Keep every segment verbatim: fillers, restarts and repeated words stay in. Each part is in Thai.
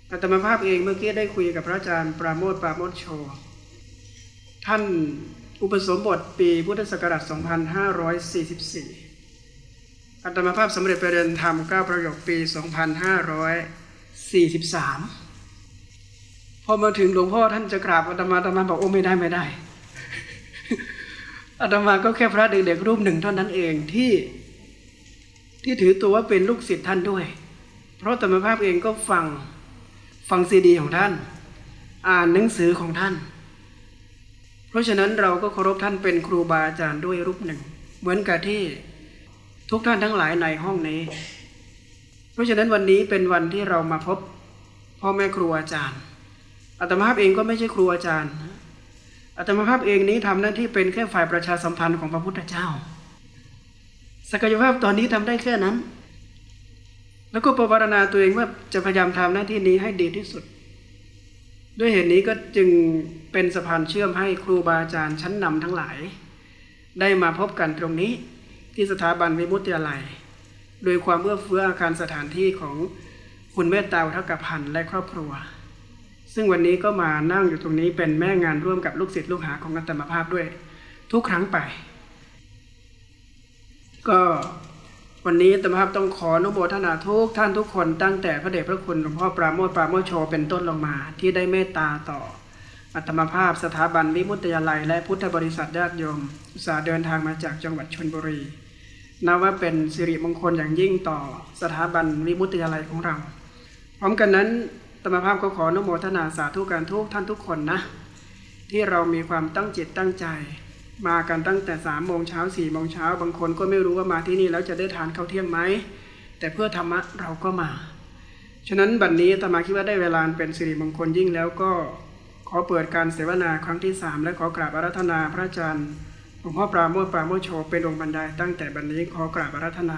อาตมาภาพเองเมื่อกี้ได้คุยกับพระอาจารย์ปราโมทย์ปราโมทย์โชท่านอุปสมบทปีพุทธศักราชสองพันห้าร้อยสี่สิบสี่อาตมาภาพสำเร็จไปเรียนธรรมเก้าประโยคปีสองพันห้าร้อยสี่สิบสามพอมาถึงหลวงพ่อท่านจะกราบอาตมาอาตมาบอกโอ้ไม่ได้ไม่ได้อาตมาก็แค่พระเด็กๆรูปหนึ่งเท่านั้นเองที่ที่ถือตัวว่าเป็นลูกศิษย์ท่านด้วยเพราะอาตมาภาพเองก็ฟังฟังซีดีของท่านอ่านหนังสือของท่านเพราะฉะนั้นเราก็เคารพท่านเป็นครูบาอาจารย์ด้วยรูปหนึ่งเหมือนกับที่ทุกท่านทั้งหลายในห้องนี้เพราะฉะนั้นวันนี้เป็นวันที่เรามาพบพ่อแม่ครูอาจารย์อาตมาภาพเองก็ไม่ใช่ครูอาจารย์อาตมาภาพเองนี้ทำหน้าที่เป็นแค่ฝ่ายประชาสัมพันธ์ของพระพุทธเจ้าศักยภาพตอนนี้ทำได้แค่นั้นแล้วก็ภาวนาตัวเองว่าจะพยายามทำหน้าที่นี้ให้ดีที่สุดด้วยเหตุนี้ก็จึงเป็นสะพานเชื่อมให้ครูบาอาจารย์ชั้นนำทั้งหลายได้มาพบกันตรงนี้ที่สถาบันวิมุตติวิทยาลัยโดยความเอื้อเฟื้ออาคารสถานที่ของคุณเมตตาวัฒกพันธ์และครอบครัวซึ่งวันนี้ก็มานั่งอยู่ตรงนี้เป็นแม่งานร่วมกับลูกศิษย์ลูกหาของอาตมาภาพด้วยทุกครั้งไปก็วันนี้อาตมาภาพต้องขออนุโมทนาทุกท่านทุกคนตั้งแต่พระเดชพระคุณหลวงพ่อปราโมทย์ปราโมทย์โชเป็นต้นลงมาที่ได้เมตตาต่ออาตมาภาพสถาบันวิมุตติวิทยาลัยและพุทธบริษัทญาติโยมอุตส่าห์เดินทางมาจากจังหวัดชลบุรีนับว่าเป็นสิริมงคลอย่างยิ่งต่อสถาบันวิมุตติวิทยาลัยของเราพร้อมกันนั้นอาตมาภาพก็ขออนุโมทนาสาธุการทุกท่านทุกคนนะที่เรามีความตั้งจิตตั้งใจมากันตั้งแต่สามโมงเช้าสี่โมงเช้าบางคนก็ไม่รู้ว่ามาที่นี่แล้วจะได้ทานข้าวเที่ยงไหมแต่เพื่อธรรมะเราก็มาฉะนั้นบัดนี้อาตมาคิดว่าได้เวลาเป็นสิริมงคลยิ่งแล้วก็ขอเปิดการเสวนาครั้งที่สามและขอกราบอาราธนาพระอาจารย์หลวงพ่อปราโมทย์ปราโมทย์โชเป็นองค์บรรดาตั้งแต่บัดนี้ขอกราบอาราธนา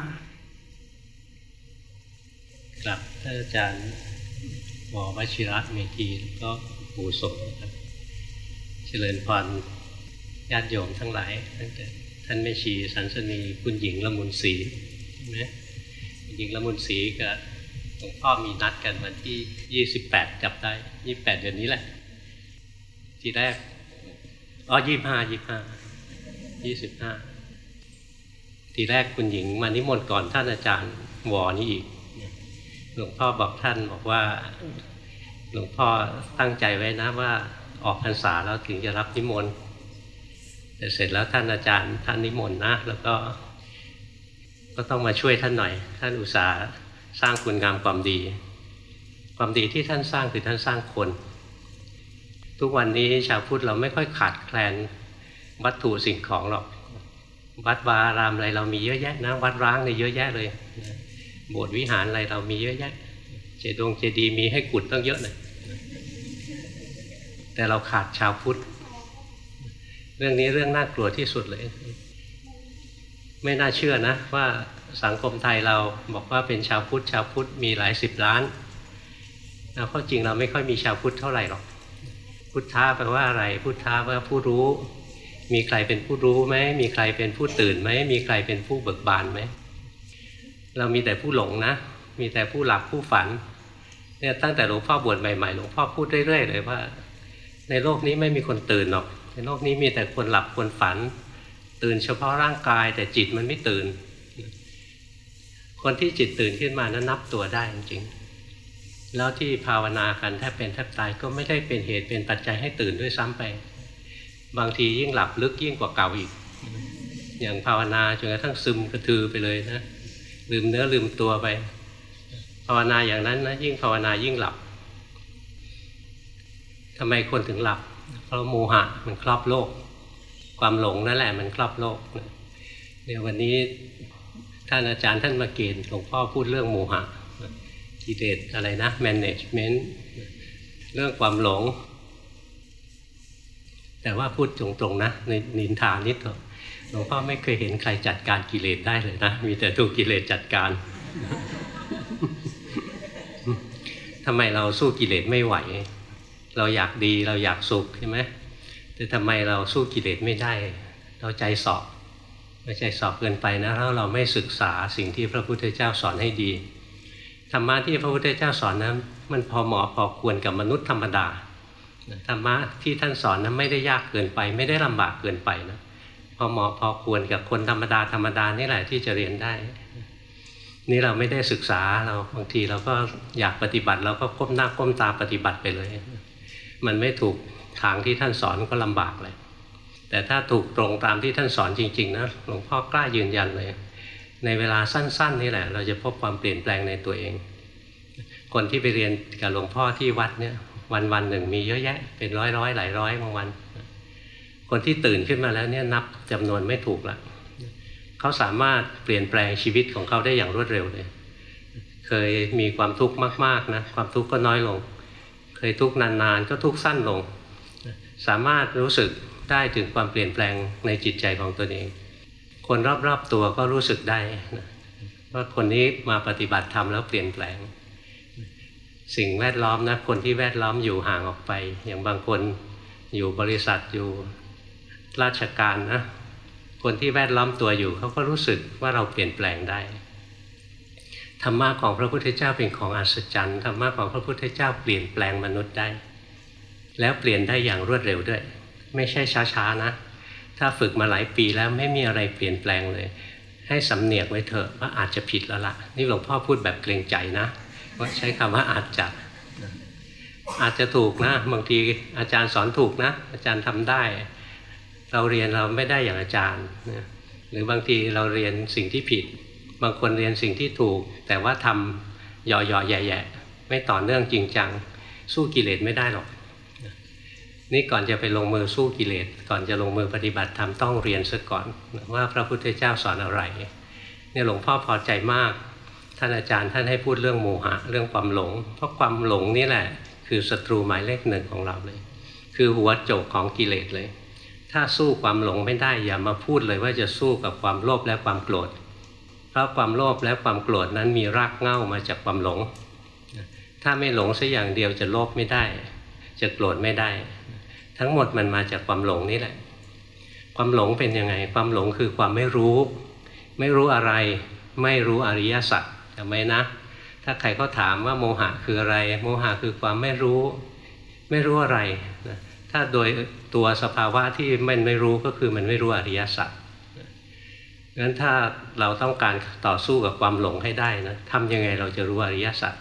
ครับท่านอาจารย์หมอวชิระเมธีก็ปู่โสมครับเจริญพรญาติโยมทั้งหลายตั้งแต่ท่านแม่ชีสันสนีคุณหญิงละมุนศรีนะคุณหญิงละมุนศรีกับหลวงพ่อมีนัดกันวันที่ยี่สิบแปดจับได้ยี่สิบแปดเดือนนี้แหละทีแรกอ๋อยี่สิบห้ายี่สิบห้ายี่สิบห้าทีแรกคุณหญิงมานิมนต์ก่อนท่านอาจารย์วอนี่อีกหลวงพ่อบอกท่านบอกว่าหลวงพ่อตั้งใจไว้นะว่าออกพรรษาแล้วถึงจะรับนิมนต์แต่เสร็จแล้วท่านอาจารย์ท่านนิมนต์นะแล้วก็ก็ต้องมาช่วยท่านหน่อยท่านอุตส่าห์สร้างคุณงามความดีความดีที่ท่านสร้างคือท่านสร้างคนทุกวันนี้ชาวพุทธเราไม่ค่อยขาดแคลนวัตถุสิ่งของหรอกวัดวาอารามอะไรเรามีเยอะแยะนะวัดร้างเนี่ยเยอะแยะเลยโบสถ์วิหารอะไรเรามีเยอะแยะเจดีย์เจดีย์มีให้กุดตั้งเยอะเลยแต่เราขาดชาวพุทธเรื่องนี้เรื่องน่ากลัวที่สุดเลยไม่น่าเชื่อนะว่าสังคมไทยเราบอกว่าเป็นชาวพุทธชาวพุทธมีหลายสิบล้านแล้วข้อจริงเราไม่ค่อยมีชาวพุทธเท่าไหร่หรอกพุทธะแปลว่าอะไรพุทธะว่าผู้รู้มีใครเป็นผู้รู้ไหมมีใครเป็นผู้ตื่นไหมมีใครเป็นผู้เบิกบานไหมเรามีแต่ผู้หลงนะมีแต่ผู้หลับผู้ฝันเนี่ยตั้งแต่หลวงพ่อบวชใหม่ๆหลวงพ่อพูดเรื่อยๆเลยว่าในโลกนี้ไม่มีคนตื่นหรอกในโลกนี้มีแต่คนหลับคนฝันตื่นเฉพาะร่างกายแต่จิตมันไม่ตื่นคนที่จิตตื่นขึ้นมานั้นนับตัวได้จริงๆแล้วที่ภาวนากันแทบเป็นแทบตายก็ไม่ได้เป็นเหตุเป็นปัจจัยให้ตื่นด้วยซ้ำไปบางทียิ่งหลับลึกยิ่งกว่าเก่าอีกอย่างภาวนาจนกระทั่งซึมกระทือไปเลยนะลืมเนื้อลืมตัวไปภาวนาอย่างนั้นนะยิ่งภาวนายิ่งหลับทำไมคนถึงหลับเพราะโมหะมันครอบโลกความหลงนั่นแหละมันครอบโลกเดี๋ยววันนี้ท่านอาจารย์ท่านมาเกณฑ์หลวงพ่อพูดเรื่องโมหะกิเลสอะไรนะ management เรื่องความหลงแต่ว่าพูดตรงๆนะในนินทานิดเถอะหลวงพ่อไม่เคยเห็นใครจัดการกิเลสได้เลยนะมีแต่ถูกกิเลสจัดการทำไมเราสู้กิเลสไม่ไหวเราอยากดีเราอยากสุขใช่ไหมแต่ทำไมเราสู้กิเลสไม่ได้เราใจสอบไม่ใจสอบเกินไปนะแล้วเราไม่ศึกษาสิ่งที่พระพุทธเจ้าสอนให้ดีธรรมะที่พระพุทธเจ้าสอนนั้นมันพอเหมาะพอควรกับมนุษย์ธรรมดาธรรมะที่ท่านสอนนั้นไม่ได้ยากเกินไปไม่ได้ลำบากเกินไปนะพอเหมาะพอควรกับคนธรรมดาธรรมดานี่แหละที่จะเรียนได้นี่เราไม่ได้ศึกษาเราบางทีเราก็อยากปฏิบัติเราก็ก้มหน้าก้มตาปฏิบัติไปเลยมันไม่ถูกทางที่ท่านสอนก็ลำบากเลยแต่ถ้าถูกตรงตามที่ท่านสอนจริงๆนะหลวงพ่อกล้ายืนยันเลยในเวลาสั้นๆนี่แหละเราจะพบความเปลี่ยนแปลงในตัวเองคนที่ไปเรียนกับหลวงพ่อที่วัดเนี่ยวันๆหนึ่งมีเยอะแยะเป็นร้อยๆหลายร้อยบางวันคนที่ตื่นขึ้นมาแล้วเนี่ยนับจำนวนไม่ถูกละเขาสามารถเปลี่ยนแปลงชีวิตของเขาได้อย่างรวดเร็วเลยเคยมีความทุกข์มากๆนะความทุกข์ก็น้อยลงเคยทุกข์นานๆก็ทุกข์สั้นลงสามารถรู้สึกได้ถึงความเปลี่ยนแปลงในจิตใจของตัวเองคนรอบๆตัวก็รู้สึกได้นะว่าคนนี้มาปฏิบัติธรรมแล้วเปลี่ยนแปลงสิ่งแวดล้อมนะคนที่แวดล้อมอยู่ห่างออกไปอย่างบางคนอยู่บริษัทอยู่ราชการนะคนที่แวดล้อมตัวอยู่เขาก็รู้สึกว่าเราเปลี่ยนแปลงได้ธรรมะของพระพุทธเจ้าเป็นของอัศจรรย์ธรรมะของพระพุทธเจ้าเปลี่ยนแปลงมนุษย์ได้แล้วเปลี่ยนได้อย่างรวดเร็วด้วยไม่ใช่ช้าๆนะถ้าฝึกมาหลายปีแล้วไม่มีอะไรเปลี่ยนแปลงเลยให้สำเนียกไว้เถอะว่าอาจจะผิดแล้วล่ะนี่หลวงพ่อพูดแบบเกรงใจนะว่าใช้คำว่าอาจจะอาจจะถูกนะบางทีอาจารย์สอนถูกนะอาจารย์ทำได้เราเรียนเราไม่ได้อย่างอาจารย์หรือบางทีเราเรียนสิ่งที่ผิดบางคนเรียนสิ่งที่ถูกแต่ว่าทำหย่อๆแย่ๆไม่ต่อเนื่องจริงจังสู้กิเลสไม่ได้หรอกนี่ก่อนจะไปลงมือสู้กิเลสก่อนจะลงมือปฏิบัติธรรมต้องเรียนซะก่อนว่าพระพุทธเจ้าสอนอะไรเนี่ยหลวงพ่อพอใจมากท่านอาจารย์ท่านให้พูดเรื่องโมหะเรื่องความหลงเพราะความหลงนี่แหละคือศัตรูหมายเลขหนึ่งของเราเลยคือหัวโจกของกิเลสเลยถ้าสู้ความหลงไม่ได้อย่ามาพูดเลยว่าจะสู้กับความโลภและความโกรธเพราะความโลภและความโกรธนั้นมีรากเหง้ามาจากความหลงถ้าไม่หลงสักอย่างเดียวจะโลภไม่ได้จะโกรธไม่ได้ทั้งหมดมันมาจากความหลงนี่แหละความหลงเป็นยังไงความหลงคือความไม่รู้ไม่รู้อะไรไม่รู้อริยสัจจำไว้นะถ้าใครเขาถามว่าโมหะคืออะไรโมหะคือความไม่รู้ไม่รู้อะไรนะถ้าโดยตัวสภาวะที่มันไม่รู้ก็คือมันไม่รู้อริยสัจงั้นถ้าเราต้องการต่อสู้กับความหลงให้ได้นะทำยังไงเราจะรู้อริยสัจ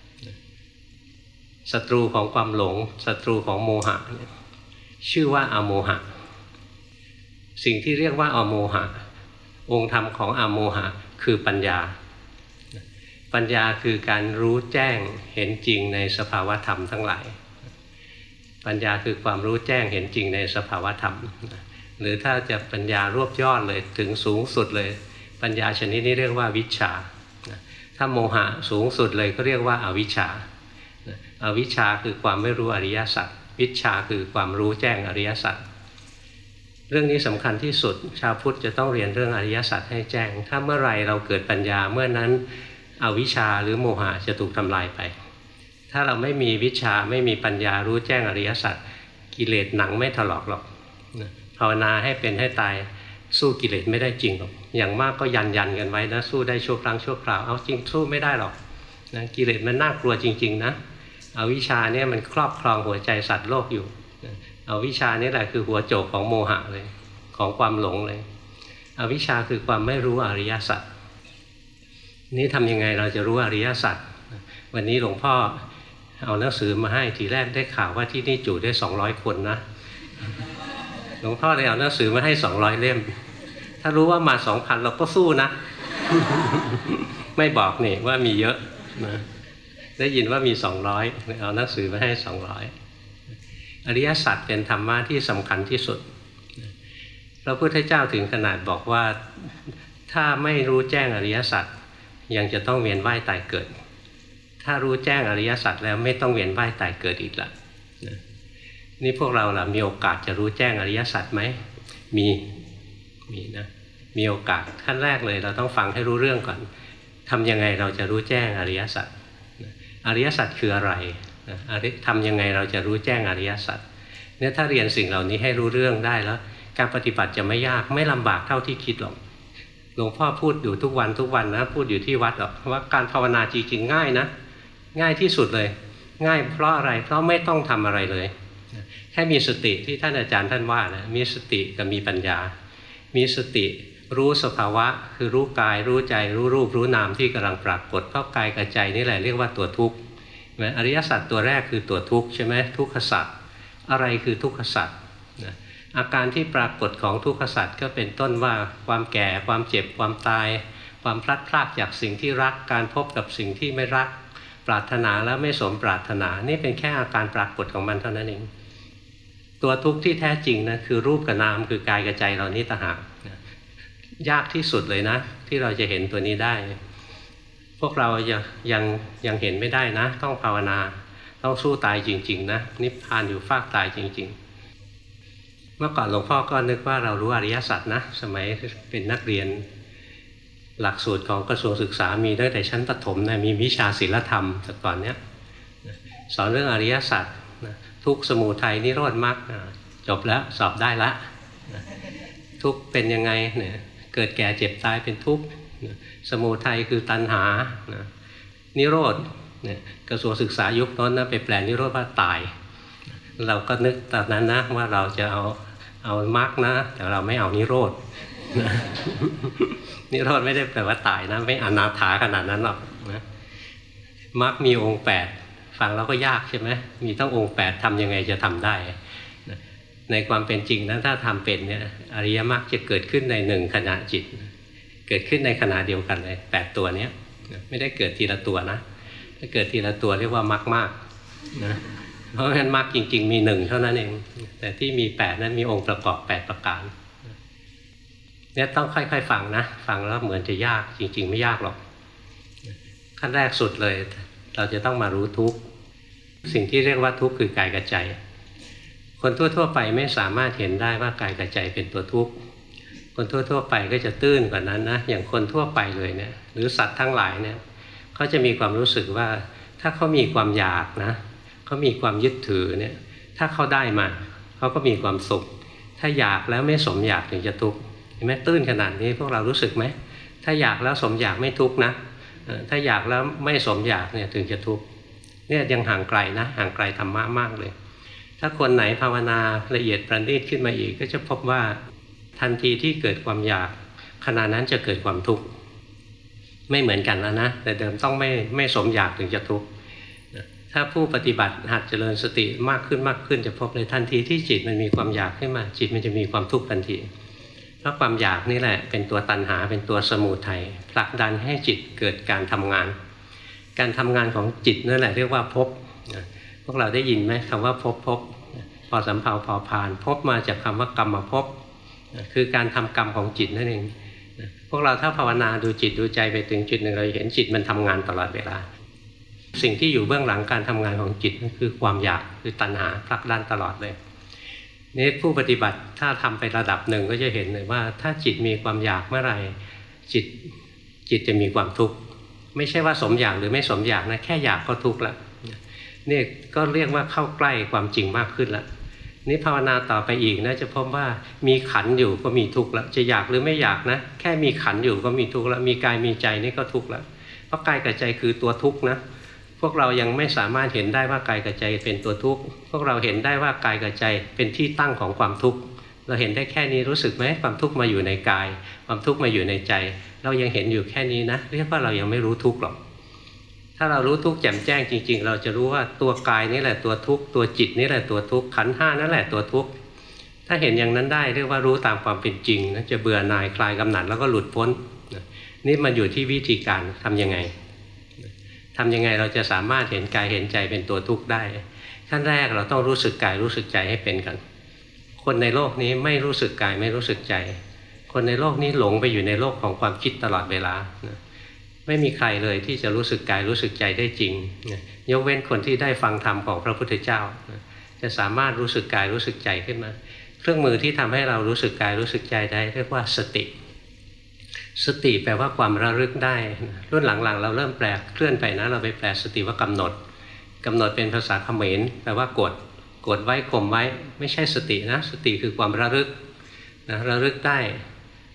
ศัตรูของความหลงศัตรูของโมหะชื่อว่าอโมหะสิ่งที่เรียกว่าอโมหะองค์ธรรมของอโมหะคือปัญญาปัญญาคือการรู้แจ้งเห็นจริงในสภาวธรรมทั้งหลายปัญญาคือความรู้แจ้งเห็นจริงในสภาวธรรมหรือถ้าจะปัญญารวบยอดเลยถึงสูงสุดเลยปัญญาชนิดนี้เรียกว่าวิชชาถ้าโมหะสูงสุดเลยก็เรียกว่าอวิชชาอวิชชาคือความไม่รู้อริยสัจวิชชาคือความรู้แจ้งอริยสัจเรื่องนี้สำคัญที่สุดชาวพุทธจะต้องเรียนเรื่องอริยสัจให้แจ้งถ้าเมื่อไรเราเกิดปัญญาเมื่อนั้นอวิชชาหรือโมหะจะถูกทำลายไปถ้าเราไม่มีวิชาไม่มีปัญญารู้แจ้งอริยสัจกิเลสหนังไม่ถลอกหรอกภาวนาให้เป็นให้ตายสู้กิเลสไม่ได้จริงหรอกอย่างมากก็ยันยันกันไว้นะสู้ได้ชั่วครั้งชั่วคราวเอาจริงสู้ไม่ได้หรอกนะกิเลสมันน่ากลัวจริงๆนะอวิชชาเนี่ยมันครอบครองหัวใจสัตว์โลกอยู่อวิชชานี่แหละคือหัวโจกของโมหะเลยของความหลงเลยอวิชชาคือความไม่รู้อริยสัจนี่ทำยังไงเราจะรู้อริยสัจวันนี้หลวงพ่อเอาหนังสือมาให้ทีแรกได้ข่าวว่าที่นี่จุได้สองร้อยคนนะหลวงพ่อเลยเอาหนังสือมาให้สองร้อยเล่มถ้ารู้ว่ามา สองพัน เราก็สู้นะ ไม่บอกนี่ว่ามีเยอะนะได้ยินว่ามีสองร้อยเอาหนังสือมาให้สองร้อยอริยสัจเป็นธรรมะที่สำคัญที่สุดพระพุทธเจ้าถึงขนาดบอกว่าถ้าไม่รู้แจ้งอริยสัจยังจะต้องเวียนว่ายตายเกิดถ้ารู้แจ้งอริยสัจแล้วไม่ต้องเวียนว่ายตายเกิดอีกละนี่พวกเราล่ะมีโอกาสจะรู้แจ้งอริยสัจไหมมีมีนะมีโอกาสขั้นแรกเลยเราต้องฟังให้รู้เรื่องก่อนทำยังไงเราจะรู้แจ้งอริยสัจอริยสัจคืออะไรทำยังไงเราจะรู้แจ้งอริยสัจเนี่ยถ้าเรียนสิ่งเหล่านี้ให้รู้เรื่องได้แล้วการปฏิบัติจะไม่ยากไม่ลำบากเท่าที่คิดหรอกหลวงพ่อพูดอยู่ทุกวันทุกวันนะพูดอยู่ที่วัดหรอกว่าการภาวนาจริงๆง่ายนะง่ายที่สุดเลยง่ายเพราะอะไรเพราะไม่ต้องทำอะไรเลยแค่มีสติที่ท่านอาจารย์ท่านว่านะมีสติกับมีปัญญามีสติรู้สภาวะคือรู้กายรู้ใจรู้รูปรู้นามที่กำลังปรากฏเพราะกายกับใจนี่แหละเรียกว่าตัวทุกข์อริยสัจตัวแรกคือตัวทุกข์ใช่ไหมทุกขสัจอะไรคือทุกขสัจอาการที่ปรากฏของทุกขสัจก็เป็นต้นว่าความแก่ความเจ็บความตายความพลัดพรากจากสิ่งที่รักการพบกับสิ่งที่ไม่รักปรารถนาแล้วไม่สมปรารถนานี่เป็นแค่อาการปรากฏของมันเท่านั้นเองตัวทุกข์ที่แท้จริงนะคือรูปกับนามคือกายกับใจเรานี้ต่างหากยากที่สุดเลยนะที่เราจะเห็นตัวนี้ได้พวกเรายังยังยังเห็นไม่ได้นะต้องภาวนาต้องสู้ตายจริงๆนะนิพพานอยู่ฟากตายจริงๆเมื่อก่อนหลวงพ่อก็นึกว่าเรารู้อริยสัจนะสมัยเป็นนักเรียนหลักสูตรของกระทรวงศึกษามีตั้งแต่ชั้นประถมนะมีวิชาศีลธรรมแต่ก่อนเนี้ยสอนเรื่องอริยสัจทุกข์สมุทัยนิโรธมรรคจบแล้วสอบได้ละทุกข์เป็นยังไงเนี่ยเกิดแก่เจ็บตายเป็นทุกข์สมุทัยคือตัณหานิโรธเนี่ยกระทรวงศึกษายุคนั้นนะไปแปลนิโรธว่าตายเราก็นึกตอนนั้นนะว่าเราจะเอาเอามรรคนะแต่เราไม่เอานิโรธนิโรธไม่ได้แปลว่าตายนะไม่อนาถาขนาดนั้นหรอกนะมรรคมีองค์แปดฟังแล้วก็ยากใช่ไหมมีต้ององค์แปดทำยังไงจะทำได้ในความเป็นจริงนะถ้าทำเป็นเนี่ยอริยมรรคจะเกิดขึ้นในหนึ่งขณะจิตเกิดขึ้นในขณะเดียวกันเลยแปดตัวนี้ไม่ได้เกิดทีละตัวนะถ้าเกิดทีละตัวเรียกว่ามรรคมากนะเพราะฉะนั้นมรรคจริงๆมีหนึ่งเท่านั้นเองแต่ที่มีแปดนั้นมีองค์ประกอบแปดประการเนี่ยต้องค่อยๆฟังนะฟังแล้วเหมือนจะยากจริงๆไม่ยากหรอกขั้นแรกสุดเลยเราจะต้องมารู้ทุกข์สิ่งที่เรียกว่าทุกข์คือกายกับใจคนทั่วๆไปไม่สามารถเห็นได้ว่ากายกับใจเป็นตัวทุกข์คนทั่วๆไปก็จะตื้นกว่านั้นนะอย่างคนทั่วไปเลยเนี่ยหรือสัตว์ทั้งหลายเนี่ยเขาจะมีความรู้สึกว่าถ้าเขามีความอยากนะเขามีความยึดถือเนี่ยถ้าเขาได้มาเขาก็มีความสุขถ้าอยากแล้วไม่สมอยากถึงจะทุกข์เห็นไหมตื้นขนาดนี้พวกเรารู้สึกไหมถ้าอยากแล้วสมอยากไม่ทุกข์นะถ้าอยากแล้วไม่สมอยากเนี่ยถึงจะทุกข์เนี่ยยังห่างไกลนะห่างไกลธรรมะมากเลยถ้าคนไหนภาวนาละเอียดประณีตขึ้นมาอีกก็จะพบว่าทันทีที่เกิดความอยากขณะนั้นจะเกิดความทุกข์ไม่เหมือนกันแล้วนะแต่เดิมต้องไม่ไม่สมอยากถึงจะทุกข์ถ้าผู้ปฏิบัติหัดเจริญสติมากขึ้นมากขึ้นจะพบเลยทันทีที่จิตมันมีความอยากขึ้นมาจิตมันจะมีความทุกข์ทันทีเพราะความอยากนี่แหละเป็นตัวตัณหาเป็นตัวสมุทัยผลักดันให้จิตเกิดการทำงานการทำงานของจิตนั่นแหละเรียกว่าภพพวกเราได้ยินไหมคำว่าภพภพพอสำเภาพอพานภพมาจากคำว่ากรรมภพคือการทำกรรมของจิตนั่นเองพวกเราถ้าภาวนาดูจิตดูใจไปถึงจุดหนึ่งเราเห็นจิตมันทำงานตลอดเวลาสิ่งที่อยู่เบื้องหลังการทำงานของจิตนั่นคือความอยากคือตัณหาผลักดันตลอดเลยนี่ผู้ปฏิบัติถ้าทำไประดับหนึ่งก็จะเห็นเลยว่าถ้าจิตมีความอยากเมื่อไหร่จิตจิตจะมีความทุกข์ไม่ใช่ว่าสมอยากหรือไม่สมอยากนะแค่อยากก็ทุกข์ละนี่ก็เรียกว่าเข้าใกล้ความจริงมากขึ้นละนี่ภาวนาต่อไปอีกนะจะพบว่ามีขันอยู่ก็มีทุกข์ละจะอยากหรือไม่อยากนะแค่มีขันอยู่ก็มีทุกข์ละมีกายมีใจนี่ก็ทุกข์ละเพราะกายกับใจคือตัวทุกข์นะพวกเรายังไม่สามารถเห็นได้ว่ากายกับใจเป็นตัวทุกข์พวกเราเห็นได้ว่ากายกับใจเป็นที่ตั้งของความทุกข์เราเห็นได้แค่นี้รู้สึกไหมความทุกข์มาอยู่ในกายความทุกข์มาอยู่ในใจเรายังเห็นอยู่แค่นี้นะเรียกว่าเรายังไม่รู้ทุกข์หรอกถ้าเรารู้ทุกข์แจ่มแจ้งจริงๆเราจะรู้ว่าตัวกายนี่แหละตัวทุกข์ตัวจิตนี่แหละตัวทุกข์ขันธ์ห้านั่นแหละตัวทุกข์ถ้าเห็นอย่างนั้นได้เรียกว่ารู้ตามความเป็นจริงนะจะเบื่อหน่ายคลายกำหนัดแล้วก็หลุดพ้นนี่มันอยู่ที่วิธีการทำยังไงทำยังไงเราจะสามารถเห็นกายเห็นใจเป็นตัวทุกข์ได้ขั้นแรกเราต้องรู้สึกกายรู้สึกใจให้เป็นกันคนในโลกนี้ไม่รู้สึกกายไม่รู้สึกใจคนในโลกนี้หลงไปอยู่ในโลกของความคิดตลอดเวลาไม่มีใครเลยที่จะรู้สึกกายรู้สึกใจได้จริงยกเว้นคนที่ได้ฟังธรรมของพระพุทธเจ้าจะสามารถรู้สึกกายรู้สึกใจขึ้นมาเครื่องมือที่ทำให้เรารู้สึกกายรู้สึกใจได้เรียกว่าสติสติแปลว่าความระลึกได้รุ่นหลังๆเราเริ่มแปลเคลื่อนไปนะเราไปแปลสติว่ากำหนดกำหนดเป็นภาษาเขมรแปลว่ากดกดไว้ข่มไว้ไม่ใช่สตินะสติคือความระลึกนะระลึกได้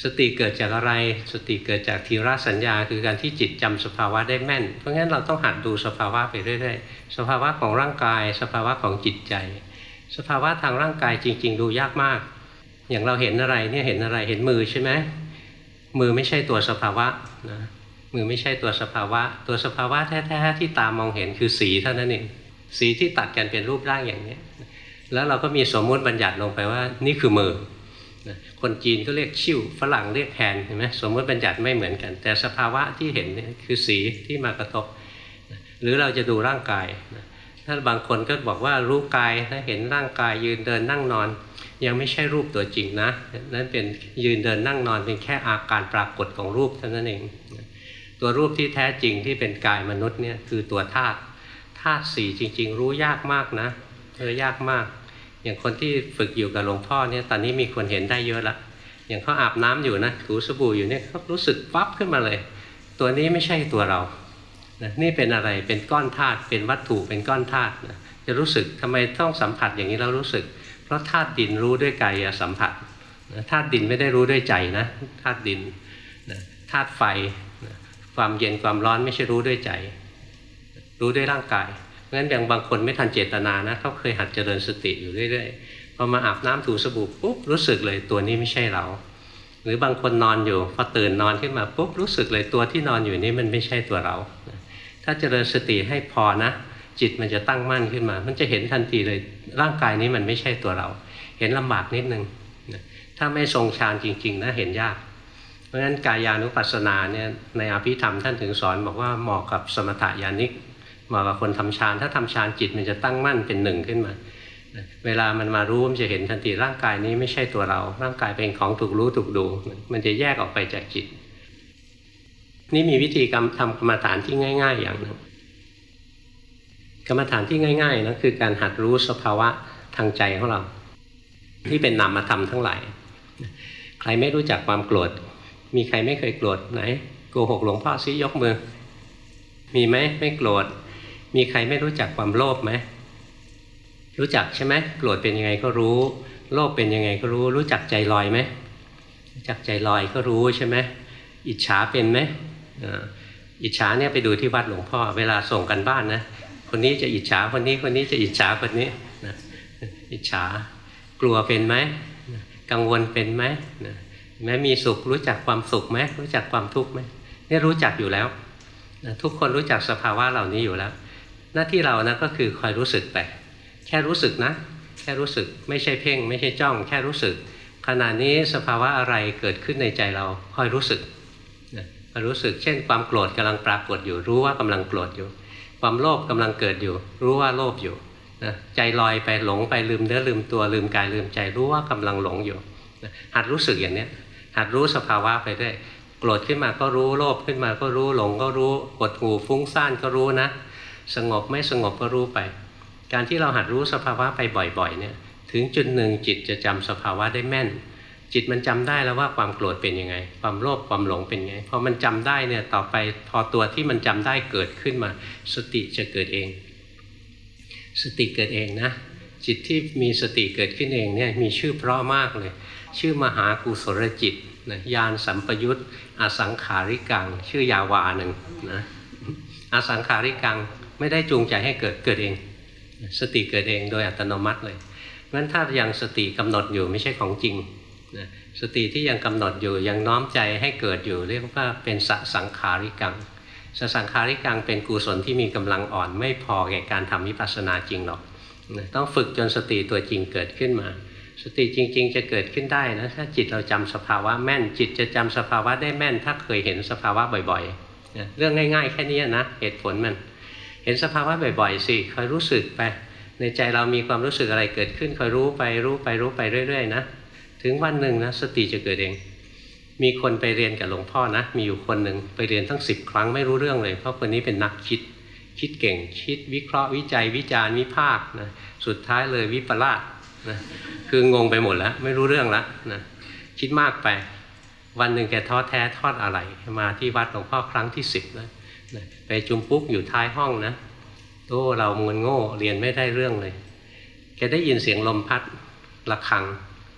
สติเกิดจากอะไรสติเกิดจากทีระสัญญาคือการที่จิตจำสภาวะได้แม่นเพราะงั้นเราต้องหัดดูสภาวะไปเรื่อยๆสภาวะของร่างกายสภาวะของจิตใจสภาวะทางร่างกายจริงๆดูยากมากอย่างเราเห็นอะไรเนี่ยเห็นอะไรเห็นมือใช่ไหมมือไม่ใช่ตัวสภาวะนะมือไม่ใช่ตัวสภาวะตัวสภาวะแท้ๆที่ตามองเห็นคือสีเท่านั้นเองสีที่ตัดกันเป็นรูปร่างอย่างนี้แล้วเราก็มีสมมุติบัญญัติลงไปว่านี่คือมือคนจีนก็เรียกชิ่วฝรั่งเรียกแฮนด์เห็นไหมสมมติบัญญัติไม่เหมือนกันแต่สภาวะที่เห็นนี่คือสีที่มากระทบหรือเราจะดูร่างกายถ้าบางคนก็บอกว่ารู้กายถ้าเห็นร่างกายยืนเดินนั่งนอนยังไม่ใช่รูปตัวจริงนะนั่นเป็นยืนเดินนั่งนอนเป็นแค่อาการปรากฏของรูปเท่านั้นเองตัวรูปที่แท้จริงที่เป็นกายมนุษย์เนี่ยคือตัวธาตุธาตุสี่จริงๆรู้ยากมากนะเออยากมากอย่างคนที่ฝึกอยู่กับหลวงพ่อเนี่ยตอนนี้มีคนเห็นได้เยอะละอย่างเขาอาบน้ำอยู่นะถูสบู่อยู่เนี่ยเขารู้สึกปั๊บขึ้นมาเลยตัวนี้ไม่ใช่ตัวเรานะนี่เป็นอะไรเป็นก้อนธาตุเป็นวัตถุเป็นก้อนธาตุนะจะรู้สึกทำไมต้องสัมผัสอย่างนี้เรารู้สึกเพราะธาตุดินรู้ด้วยกายสัมผัสนะธาตุดินไม่ได้รู้ด้วยใจนะธาตุดินนะธาตุไฟนะความเย็นความร้อนไม่ใช่รู้ด้วยใจรู้ด้วยร่างกายงั้นอย่างบางคนไม่ทันเจตนานะเขาเคยหัดเจริญสติอยู่เรื่อยๆพอมาอาบน้ำถูสบู่ปุ๊บรู้สึกเลยตัวนี้ไม่ใช่เราหรือบางคนนอนอยู่พอตื่นนอนขึ้นมาปุ๊บรู้สึกเลยตัวที่นอนอยู่นี้มันไม่ใช่ตัวเราถ้าเจริญสติให้พอนะจิตมันจะตั้งมั่นขึ้นมามันจะเห็นทันทีเลยร่างกายนี้มันไม่ใช่ตัวเราเห็นลำบากนิดนึงถ้าไม่ทรงฌานจริงๆนะเห็นยากเพราะฉะนั้นกายานุปัสสนาเนี่ยในอภิธรรมท่านถึงสอนบอกว่าเหมาะกับสมถญาณิกเหมาะกับคนทำฌานถ้าทำฌานจิตมันจะตั้งมั่นเป็นหนึ่งขึ้นมาเวลามันมารู้มันจะเห็นทันทีร่างกายนี้ไม่ใช่ตัวเราร่างกายเป็นของถูกรู้ถูกดูมันจะแยกออกไปจากจิตนี่มีวิธีการทำกรรมฐานที่ง่ายๆอย่างนึงกรรมฐานที่ง่ายๆนะคือการหัดรู้สภาวะทางใจของเราที่เป็นนามธรรมทั้งหลายใครไม่รู้จักความโกรธมีใครไม่เคยโกรธไหนโกหกหลวงพ่อซิยกมือมีไหมไม่โกรธมีใครไม่รู้จักความโลภไหมรู้จักใช่ไหมโกรธเป็นยังไงก็รู้โลภเป็นยังไงก็รู้รู้จักใจลอยไหมรู้จักใจลอยก็รู้ใช่ไหมอิจฉาเป็นไหมอิจฉาเนี่ยไปดูที่วัดหลวงพ่อเวลาส่งกันบ้านนะคนนี้จะอิจฉาคนนี้คนนี้จะอิจฉาคนนี้นะอิจฉากลัวเป็นไหมกังวลเป็นไหมแม้มีสุขรู้จักความสุขไหมรู้จักความทุกข์ไหมนี่รู้จักอยู่แล้วทุกคนรู้จักสภาวะเหล่านี้อยู่แล้วหน้าที่เรานะก็คือคอยรู้สึกไปแค่รู้สึกนะแค่รู้สึกไม่ใช่เพ่งไม่ใช่จ้องแค่รู้สึกขณะนี้สภาวะอะไรเกิดขึ้นในใจเราคอยรู้สึกคอยรู้สึกเช่นความโกรธกำลังปรากฏอยู่รู้ว่ากำลังโกรธอยู่ความโลภกำลังเกิดอยู่รู้ว่าโลภอยู่นะใจลอยไปหลงไปลืมเนื้อลืมตัวลืมกายลืมใจรู้ว่ากำลังหลงอยู่นะหัดรู้สึกอย่างนี้หัดรู้สภาวะไปเรื่อยโกรธขึ้นมาก็รู้โลภขึ้นมาก็รู้หลงก็รู้หดหู่ฟุ้งซ่านก็รู้นะสงบไม่สงบก็รู้ไปการที่เราหัดรู้สภาวะไปบ่อยๆเนี่ยถึงจุดหนึ่งจิตจะจำสภาวะได้แม่นจิตมันจำได้แล้วว่าความโกรธเป็นยังไงความโลภความหลงเป็นไงพอมันจำได้เนี่ยต่อไปพอตัวที่มันจำได้เกิดขึ้นมาสติจะเกิดเองสติเกิดเองนะจิตที่มีสติเกิดขึ้นเองเนี่ยมีชื่อเพราะมากเลยชื่อมหากุศลจิตนะญาณสัมปยุตอสังขาริกังชื่อยาวาหนึ่งนะอสังขาริกังไม่ได้จูงใจให้เกิดเกิดเองสติเกิดเองโดยอัตโนมัติเลยงั้นถ้ายังสติกำหนดอยู่ไม่ใช่ของจริงนะสติที่ยังกำหนดอยู่ยังน้อมใจให้เกิดอยู่เรียกว่าเป็นสสังขาริกังสสังขาริกังเป็นกุศลที่มีกำลังอ่อนไม่พอแก่การทำวิปัสสนาจริงหรอกนะต้องฝึกจนสติตัวจริงเกิดขึ้นมาสติจริงๆจะเกิดขึ้นได้นะถ้าจิตเราจำสภาวะแม่นจิตจะจำสภาวะได้แม่นถ้าเคยเห็นสภาวะบ่อยๆนะเรื่องง่ายๆแค่นี้นะเหตุผลมันเห็นสภาวะบ่อยๆสิคอยรู้สึกไปในใจเรามีความรู้สึกอะไรเกิดขึ้นคอยรู้ไปรู้ไปรู้ไปเรื่อยๆนะถึงวันหนึ่งนะสติจะเกิดเองมีคนไปเรียนกับหลวงพ่อนะมีอยู่คนหนึ่งไปเรียนทั้งสิบครั้งไม่รู้เรื่องเลยเพราะคนนี้เป็นนักคิดคิดเก่งคิดวิเคราะห์วิจัยวิจารณ์วิพากษ์นะสุดท้ายเลยวิปลาสนะคืองงไปหมดแล้วไม่รู้เรื่องแล้วนะคิดมากไปวันหนึ่งแกท้อแท้ทอดอะไรมาที่วัดหลวงพ่อครั้งที่สิบนะไปจุมปุ๊กอยู่ท้ายห้องนะโอ้เราเงินโง่เรียนไม่ได้เรื่องเลยแกได้ยินเสียงลมพัดระฆัง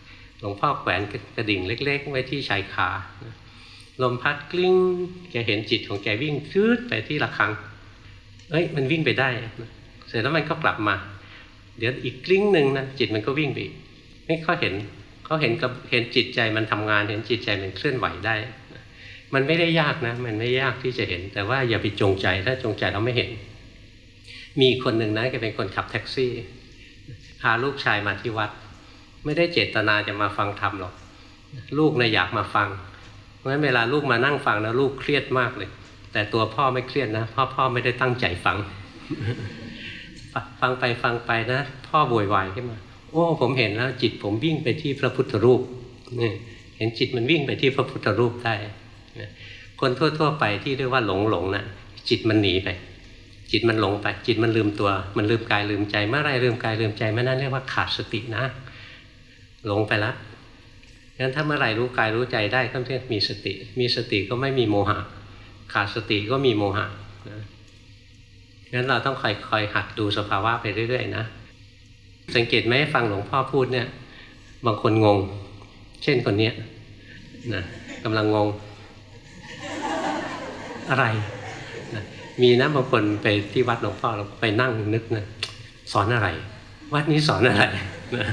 ลวงพ่อแขวนกระดิ่งเล็กๆไว้ที่ชายคาลมพัดกลิ้งแกเห็นจิตของแกวิ่งชืดไปที่ระฆังเอ้ยมันวิ่งไปได้เสร็จแล้วมันก็กลับมาเดี๋ยวอีกกลิ้งหนึ่งนะจิตมันก็วิ่งไปอีกนี่เขาเห็นเขาเห็นกับเห็นจิตใจมันทำงานเห็นจิตใจมันเคลื่อนไหวได้มันไม่ได้ยากนะมันไม่ยากที่จะเห็นแต่ว่าอย่าไปจงใจถ้าจงใจเราไม่เห็นมีคนหนึ่งนะแกเป็นคนขับแท็กซี่พาลูกชายมาที่วัดไม่ได้เจตนาจะมาฟังธรรมหรอกลูกเนี่ยอยากมาฟังเพราะฉะนั้นเวลาลูกมานั่งฟังนะลูกเครียดมากเลยแต่ตัวพ่อไม่เครียดนะพ่อพ่อไม่ได้ตั้งใจฟัง ฟังไปฟังไปนะพ่อโวยวายขึ้นมาโอ้ผมเห็นแล้วจิตผมวิ่งไปที่พระพุทธรูปนี่เห็นจิตมันวิ่งไปที่พระพุทธรูปได้คนทั่วๆไปที่เรียกว่าหลงหลงนะจิตมันหนีไปจิตมันหลงไปจิตมันลืมตัวมันลืมกายลืมใจเมื่อไรลืมกายลืมใจเมื่อนั้นเรียกว่าขาดสตินะหลงไปแล้วงั้นถ้าเมื่อไรรู้กายรู้ใจได้ก็เรียกมีสติมีสติก็ไม่มีโมหะขาดสติก็มีโมหะนะงั้นเราต้องคอยคอยหัดดูสภาวะไปเรื่อยๆนะสังเกตไหมฟังหลวงพ่อพูดเนี่ยบางคนงงเช่นคนนี้นะกำลังงงอะไรนะมีนะบางคนไปที่วัดหลวงพ่อเราไปนั่งนึกนะสอนอะไรวัดนี้สอนอะไรนะ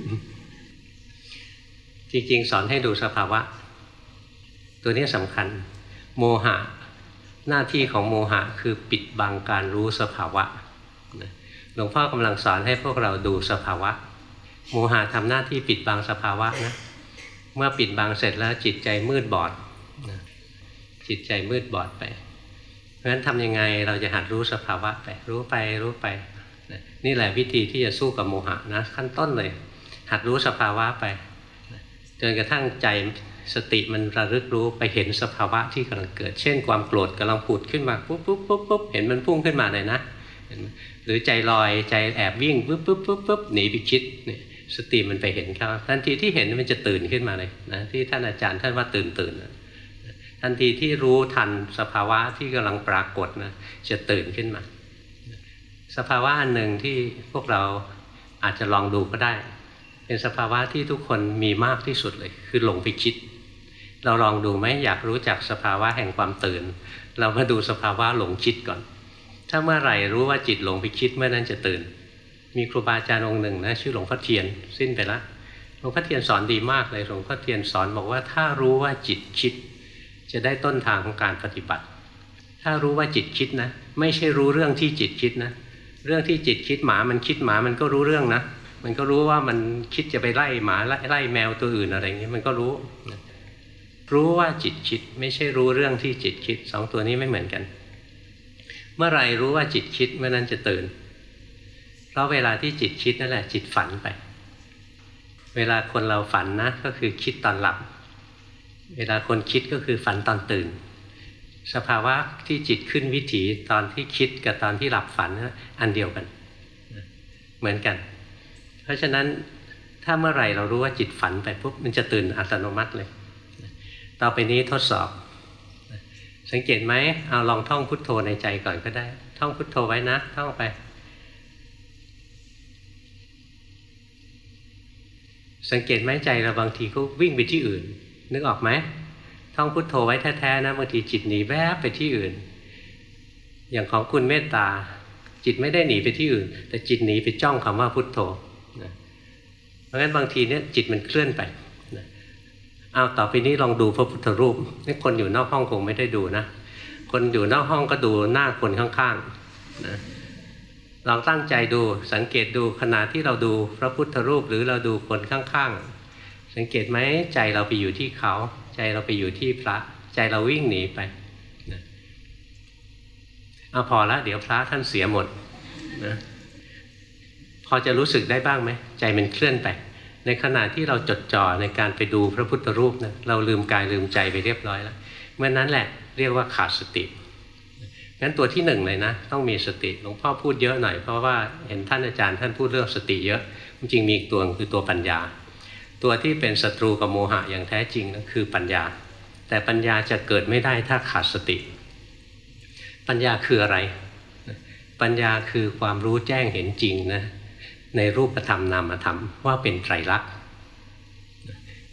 จริงๆสอนให้ดูสภาวะตัวนี้สำคัญโมหะหน้าที่ของโมหะคือปิดบังการรู้สภาวะหลวงพ่อกำลังสอนให้พวกเราดูสภาวะโมหะทำหน้าที่ปิดบังสภาวะนะเมื่อปิดบังเสร็จแล้วจิตใจมืดบอดจิตใจมืดบอดไปเพราะฉะนั้นทำยังไงเราจะหัดรู้สภาวะไปรู้ไปรู้ไปนี่แหละวิธีที่จะสู้กับโมหะนะขั้นต้นเลยหัดรู้สภาวะไปจนกระทั่งใจสติมันระลึกรู้ไปเห็นสภาวะที่กำลังเกิดเช่นความโกรธกำลังผุดขึ้นมาปุ๊บปุ๊บปุ๊บปุ๊บเห็นมันพุ่งขึ้นมาเลยนะหรือใจลอยใจแอบวิ่งปุ๊บปุ๊บปุ๊บปุ๊บหนีไปคิดเนี่ยสติมันไปเห็นเขาทันทีที่เห็นมันจะตื่นขึ้นมาเลยนะที่ท่านอาจารย์ท่านว่าตื่นตื่นทันทีที่รู้ทันสภาวะที่กำลังปรากฏนะจะตื่นขึ้นมาสภาวะอันหนึ่งที่พวกเราอาจจะลองดูก็ได้เป็นสภาวะที่ทุกคนมีมากที่สุดเลยคือหลงไปคิดเราลองดูไหมอยากรู้จักสภาวะแห่งความตื่นเรามาดูสภาวะหลงคิดก่อนถ้าเมื่อไหร่รู้ว่าจิตหลงไปคิดเมื่อนั้นจะตื่นมีครูบาอาจารย์องค์หนึ่งนะชื่อหลวงพ่อเทียนสิ้นไปแล้วหลวงพ่อเทียนสอนดีมากเลยหลวงพ่อเทียนสอนบอกว่าถ้ารู้ว่าจิตคิดจะได้ต้นทางของการปฏิบัติถ้ารู้ว่าจิตคิดนะไม่ใช่รู้เรื่องที่จิตคิดนะเรื่องที่จิตคิดหมามันคิดหมามันก็รู้เรื่องนะมันก็รู้ว่ามันคิดจะไปไล่หมาไล่ไล่แมวตัวอื่นอะไรอย่างนี้มันก็รู้รู้ว่าจิตคิดไม่ใช่รู้เรื่องที่จิตคิดสองตัวนี้ไม่เหมือนกันเมื่อไรรู้ว่าจิตคิดเมื่อนั้นจะตื่นเพราะเวลาที่จิตคิดนั่นแหละจิตฝันไปเวลาคนเราฝันนะก็คือคิดตอนหลับเวลาคนคิดก็คือฝันตอนตื่นสภาวะที่จิตขึ้นวิถีตอนที่คิดกับตอนที่หลับฝันอันเดียวกันเหมือนกันเพราะฉะนั้นถ้าเมื่อไหร่เรารู้ว่าจิตฝันไปปุ๊บมันจะตื่นอัตโนมัติเลยต่อไปนี้ทดสอบสังเกตไหมเอาลองท่องพุทโธในใจก่อนก็ได้ท่องพุทโธไว้นะท่องไปสังเกตไหมใจเราบางทีก็วิ่งไปที่อื่นนึกออกไหมท่องพุทโธไว้แท้ๆนะบางทีจิตหนีแวบไปที่อื่นอย่างของคุณเมตตาจิตไม่ได้หนีไปที่อื่นแต่จิตหนีไปจ้องคำว่าพุทโธนะเพราะงั้นบางทีเนี่ยจิตมันเคลื่อนไปนะเอาต่อไปนี้ลองดูพระพุทธรูปนี่คนอยู่นอกห้องคงไม่ได้ดูนะคนอยู่นอกห้องก็ดูหน้าคนข้างๆนะลองตั้งใจดูสังเกตดูขณะที่เราดูพระพุทธรูปหรือเราดูคนข้างๆสังเกตไหมใจเราไปอยู่ที่เขาใจเราไปอยู่ที่พระใจเราวิ่งหนีไปนะเอาพอละเดี๋ยวพระท่านเสียหมดนะพอจะรู้สึกได้บ้างไหมใจมันเคลื่อนไปในขณะที่เราจดจ่อในการไปดูพระพุทธรูปนะเราลืมกายลืมใจไปเรียบร้อยแล้วเมื่อนั้นแหละเรียกว่าขาดสติงั้นตัวที่หนึ่งเลยนะต้องมีสติหลวงพ่อพูดเยอะหน่อยเพราะว่าเห็นท่านอาจารย์ท่านพูดเรื่องสติเยอะจริงๆมีอีกตัวคือตัวปัญญาตัวที่เป็นศัตรูกับโมหะอย่างแท้จริงก็คือปัญญาแต่ปัญญาจะเกิดไม่ได้ถ้าขาดสติปัญญาคืออะไรปัญญาคือความรู้แจ้งเห็นจริงนะในรูปธรรมนามธรรมว่าเป็นไตรลักษณ์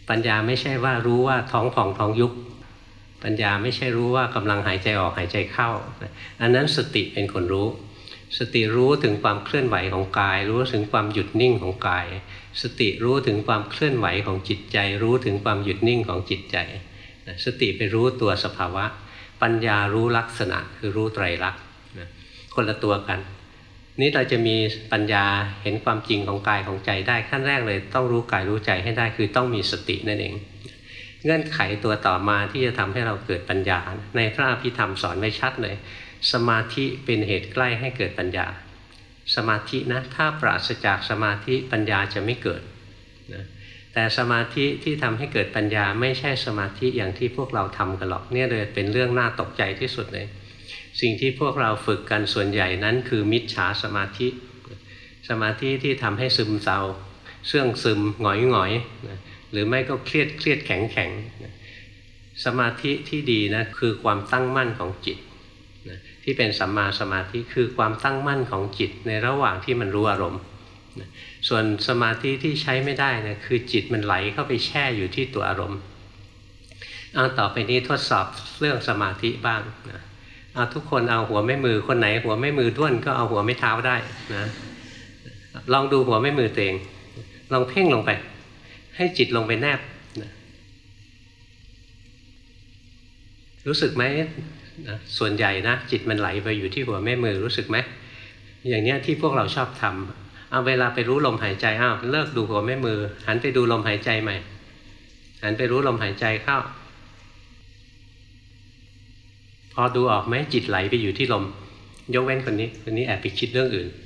ปัญญาไม่ใช่ว่ารู้ว่าท้องผ่องท้องยุบปัญญาไม่ใช่รู้ว่ากำลังหายใจออกหายใจเข้าอันนั้นสติเป็นคนรู้สติรู้ถึงความเคลื่อนไหวของกายรู้ถึงความหยุดนิ่งของกายสติรู้ถึงความเคลื่อนไหวของจิตใจรู้ถึงความหยุดนิ่งของจิตใจสติไปรู้ตัวสภาวะปัญญารู้ลักษณะคือรู้ไตรลักษณ์คนละตัวกันนี้เราจะมีปัญญาเห็นความจริงของกายของใจได้ขั้นแรกเลยต้องรู้กายรู้ใจให้ได้คือต้องมีสตินั่นเองเงื่อนไขตัวต่อมาที่จะทำให้เราเกิดปัญญาในพระอภิธรรมสอนไว้ชัดเลยสมาธิเป็นเหตุใกล้ให้เกิดปัญญาสมาธินะถ้าปราศจากสมาธิปัญญาจะไม่เกิดนะแต่สมาธิที่ทำให้เกิดปัญญาไม่ใช่สมาธิอย่างที่พวกเราทำกันหรอกเนี่ยเลยเป็นเรื่องน่าตกใจที่สุดเลยสิ่งที่พวกเราฝึกกันส่วนใหญ่นั้นคือมิจฉาสมาธิสมาธิที่ทำให้ซึมเศร้าเสื่องซึมหงอยหงอยนะหรือไม่ก็เครียดเครียดแข็งแข็งนะสมาธิที่ดีนะคือความตั้งมั่นของจิตนะที่เป็นสัมมาสมาธิคือความตั้งมั่นของจิตในระหว่างที่มันรู้อารมณ์นะส่วนสมาธิที่ใช้ไม่ได้นะคือจิตมันไหลเข้าไปแช่อยู่ที่ตัวอารมณ์เอาต่อไปนี้ทดสอบเรื่องสมาธิบ้างนะเอาทุกคนเอาหัวแม่มือคนไหนหัวแม่มือด้วนก็เอาหัวแม่เท้าได้นะลองดูหัวแม่มือตัวเองลองเพ่งลงไปให้จิตลงไปแนบนะรู้สึกไหมนะส่วนใหญ่นะจิตมันไหลไปอยู่ที่หัวแม่มือรู้สึกไหมอย่างเนี้ยที่พวกเราชอบทำเอาเวลาไปรู้ลมหายใจอ้าวเลิกดูหัวแม่มือหันไปดูลมหายใจใหม่หันไปรู้ลมหายใจเข้าพอดูออกไหมจิตไหลไปอยู่ที่ลมยกเว้นคนนี้คนนี้แอบไปคิดเรื่องอื่น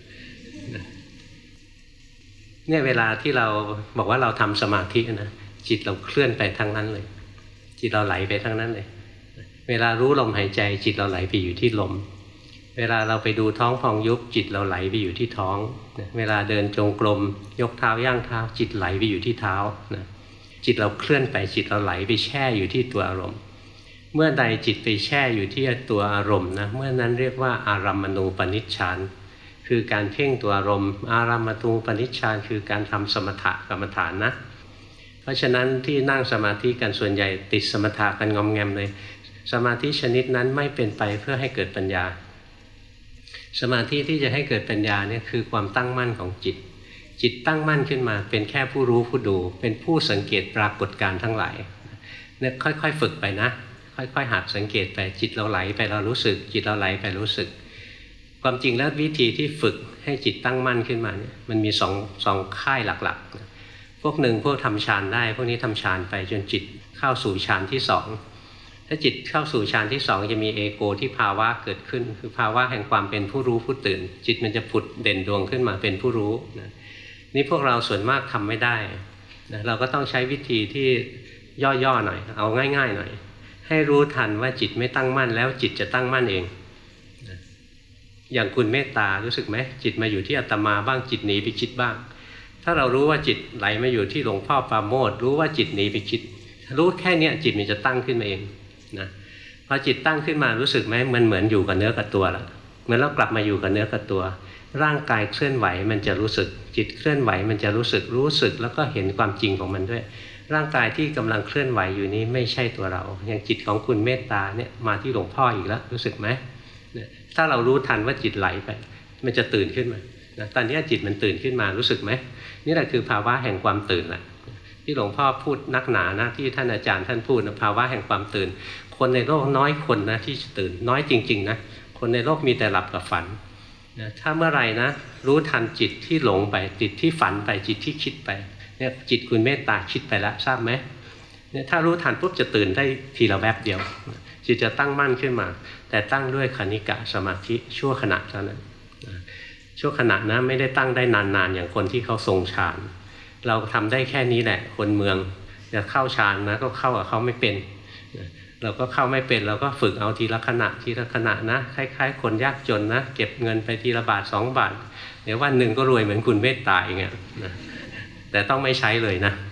เนี่ยเวลาที่เราบอกว่าเราทำสมาธินะจิตเราเคลื่อนไปทั้งนั้นเลยจิตเราไหลไปทั้งนั้นเลยเวลารู้ลมหายใจจิตเราไหลไปอยู่ที่ลมเวลาเราไปดูท้องพองยุบจิตเราไหลไปอยู่ที่ท้องเวลาเดินจงกรมยกเท้าย่างเท้าจิตไหลไปอยู่ที่เท้านะจิตเราเคลื่อนไปจิตเราไหลไปแช่อยู่ที่ตัวอารมณ์เมื่อใดจิตไปแช่อยู่ที่ตัวอารมณ์นะเมื่อนั้นเรียกว่าอารัมมณูปนิชฌานคือการเพ่งตัวอารมณ์อารัมมณูปนิชฌานคือการทำสมถะกรรมฐานนะเพราะฉะนั้นที่นั่งสมาธิกันส่วนใหญ่ติดสมถะกันงอมแงมเลยสมาธิชนิดนั้นไม่เป็นไปเพื่อให้เกิดปัญญาสมาธิที่จะให้เกิดปัญญาเนี่ยคือความตั้งมั่นของจิตจิตตั้งมั่นขึ้นมาเป็นแค่ผู้รู้ผู้ดูเป็นผู้สังเกตปรากฏการณ์ทั้งหลายเนี่ยค่อยๆฝึกไปนะค่อยๆหัดสังเกตไปจิตเราไหลไปเรารู้สึกจิตเราไหลไปรู้สึกความจริงแล้ววิธีที่ฝึกให้จิตตั้งมั่นขึ้นมาเนี่ยมันมีสองสองค่ายหลักๆพวกหนึ่งพวกทำฌานได้พวกนี้ทำฌานไปจนจิตเข้าสู่ฌานที่สองถ้าจิตเข้าสู่ฌานที่สองจะมีเอโกที่ภาวะเกิดขึ้นคือภาวะแห่งความเป็นผู้รู้ผู้ตื่นจิตมันจะผุดเด่นดวงขึ้นมาเป็นผู้รู้นะนี่พวกเราส่วนมากทำไม่ได้นะเราก็ต้องใช้วิธีที่ย่อๆหน่อยเอาง่ายๆหน่อยให้รู้ทันว่าจิตไม่ตั้งมั่นแล้วจิตจะตั้งมั่นเองนะอย่างคุณเมตตารู้สึกไหมจิตมาอยู่ที่อาตมาบ้างจิตหนีไปคิดบ้างถ้าเรารู้ว่าจิตไหลมาอยู่ที่หลวงพ่อปราโมทย์รู้ว่าจิตหนีไปคิดรู้แค่นี้จิตมันจะตั้งขึ้นมาเองนะพอจิตตั้งขึ้นมารู้สึกไหมมันเหมือนอยู่กับเนื้อกับตัวแล้วเหมือนเรากลับมาอยู่กับเนื้อกับตัวร่างกายเคลื่อนไหวมันจะรู้สึกจิตเคลื่อนไหวมันจะรู้สึกรู้สึกแล้วก็เห็นความจริงของมันด้วยร่างกายที่กำลังเคลื่อนไหวอยู่นี้ไม่ใช่ตัวเราอย่างจิตของคุณเมตตาเนี่ยมาที่หลวงพ่ออีกแล้วรู้สึกไหมถ้าเรารู้ทันว่าจิตไหลไปมันจะตื่นขึ้นมานะตอนนี้จิตมันตื่นขึ้นมารู้สึกไหมนี่แหละคือภาวะแห่งความตื่นแหละที่หลวงพ่อพูดนักหนานะที่ท่านอาจารย์ท่านพูดนะภาวะแห่งความตื่นคนในโลกน้อยคนนะที่ตื่นน้อยจริงๆนะคนในโลกมีแต่หลับกับฝันนะถ้าเมื่อไหร่นะรู้ทันจิตที่หลงไปจิตที่ฝันไปจิตที่คิดไปเนี่ยจิตคุณเมตตาคิดไปแล้วทราบไหมเนี่ยถ้ารู้ทันปุ๊บจะตื่นได้ทีละแวบเดียวจิตจะตั้งมั่นขึ้นมาแต่ตั้งด้วยคณิกะสมาธิชั่วขณะเท่านั้นชั่วขณะนะไม่ได้ตั้งได้นานๆอย่างคนที่เขาทรงฌานเราทำได้แค่นี้แหละคนเมืองจะเข้าฌานนะก็เข้ากับเขาไม่เป็นเราก็เข้าไม่เป็นเราก็ฝึกเอาทีละขณะทีละขณะนะคล้ายๆคนยากจนนะเก็บเงินไปทีละบาทสองบาทเดี๋ยววันหนึ่งก็รวยเหมือนคุณเมตตาอย่างเงี้ยนะแต่ต้องไม่ใช้เลยนะ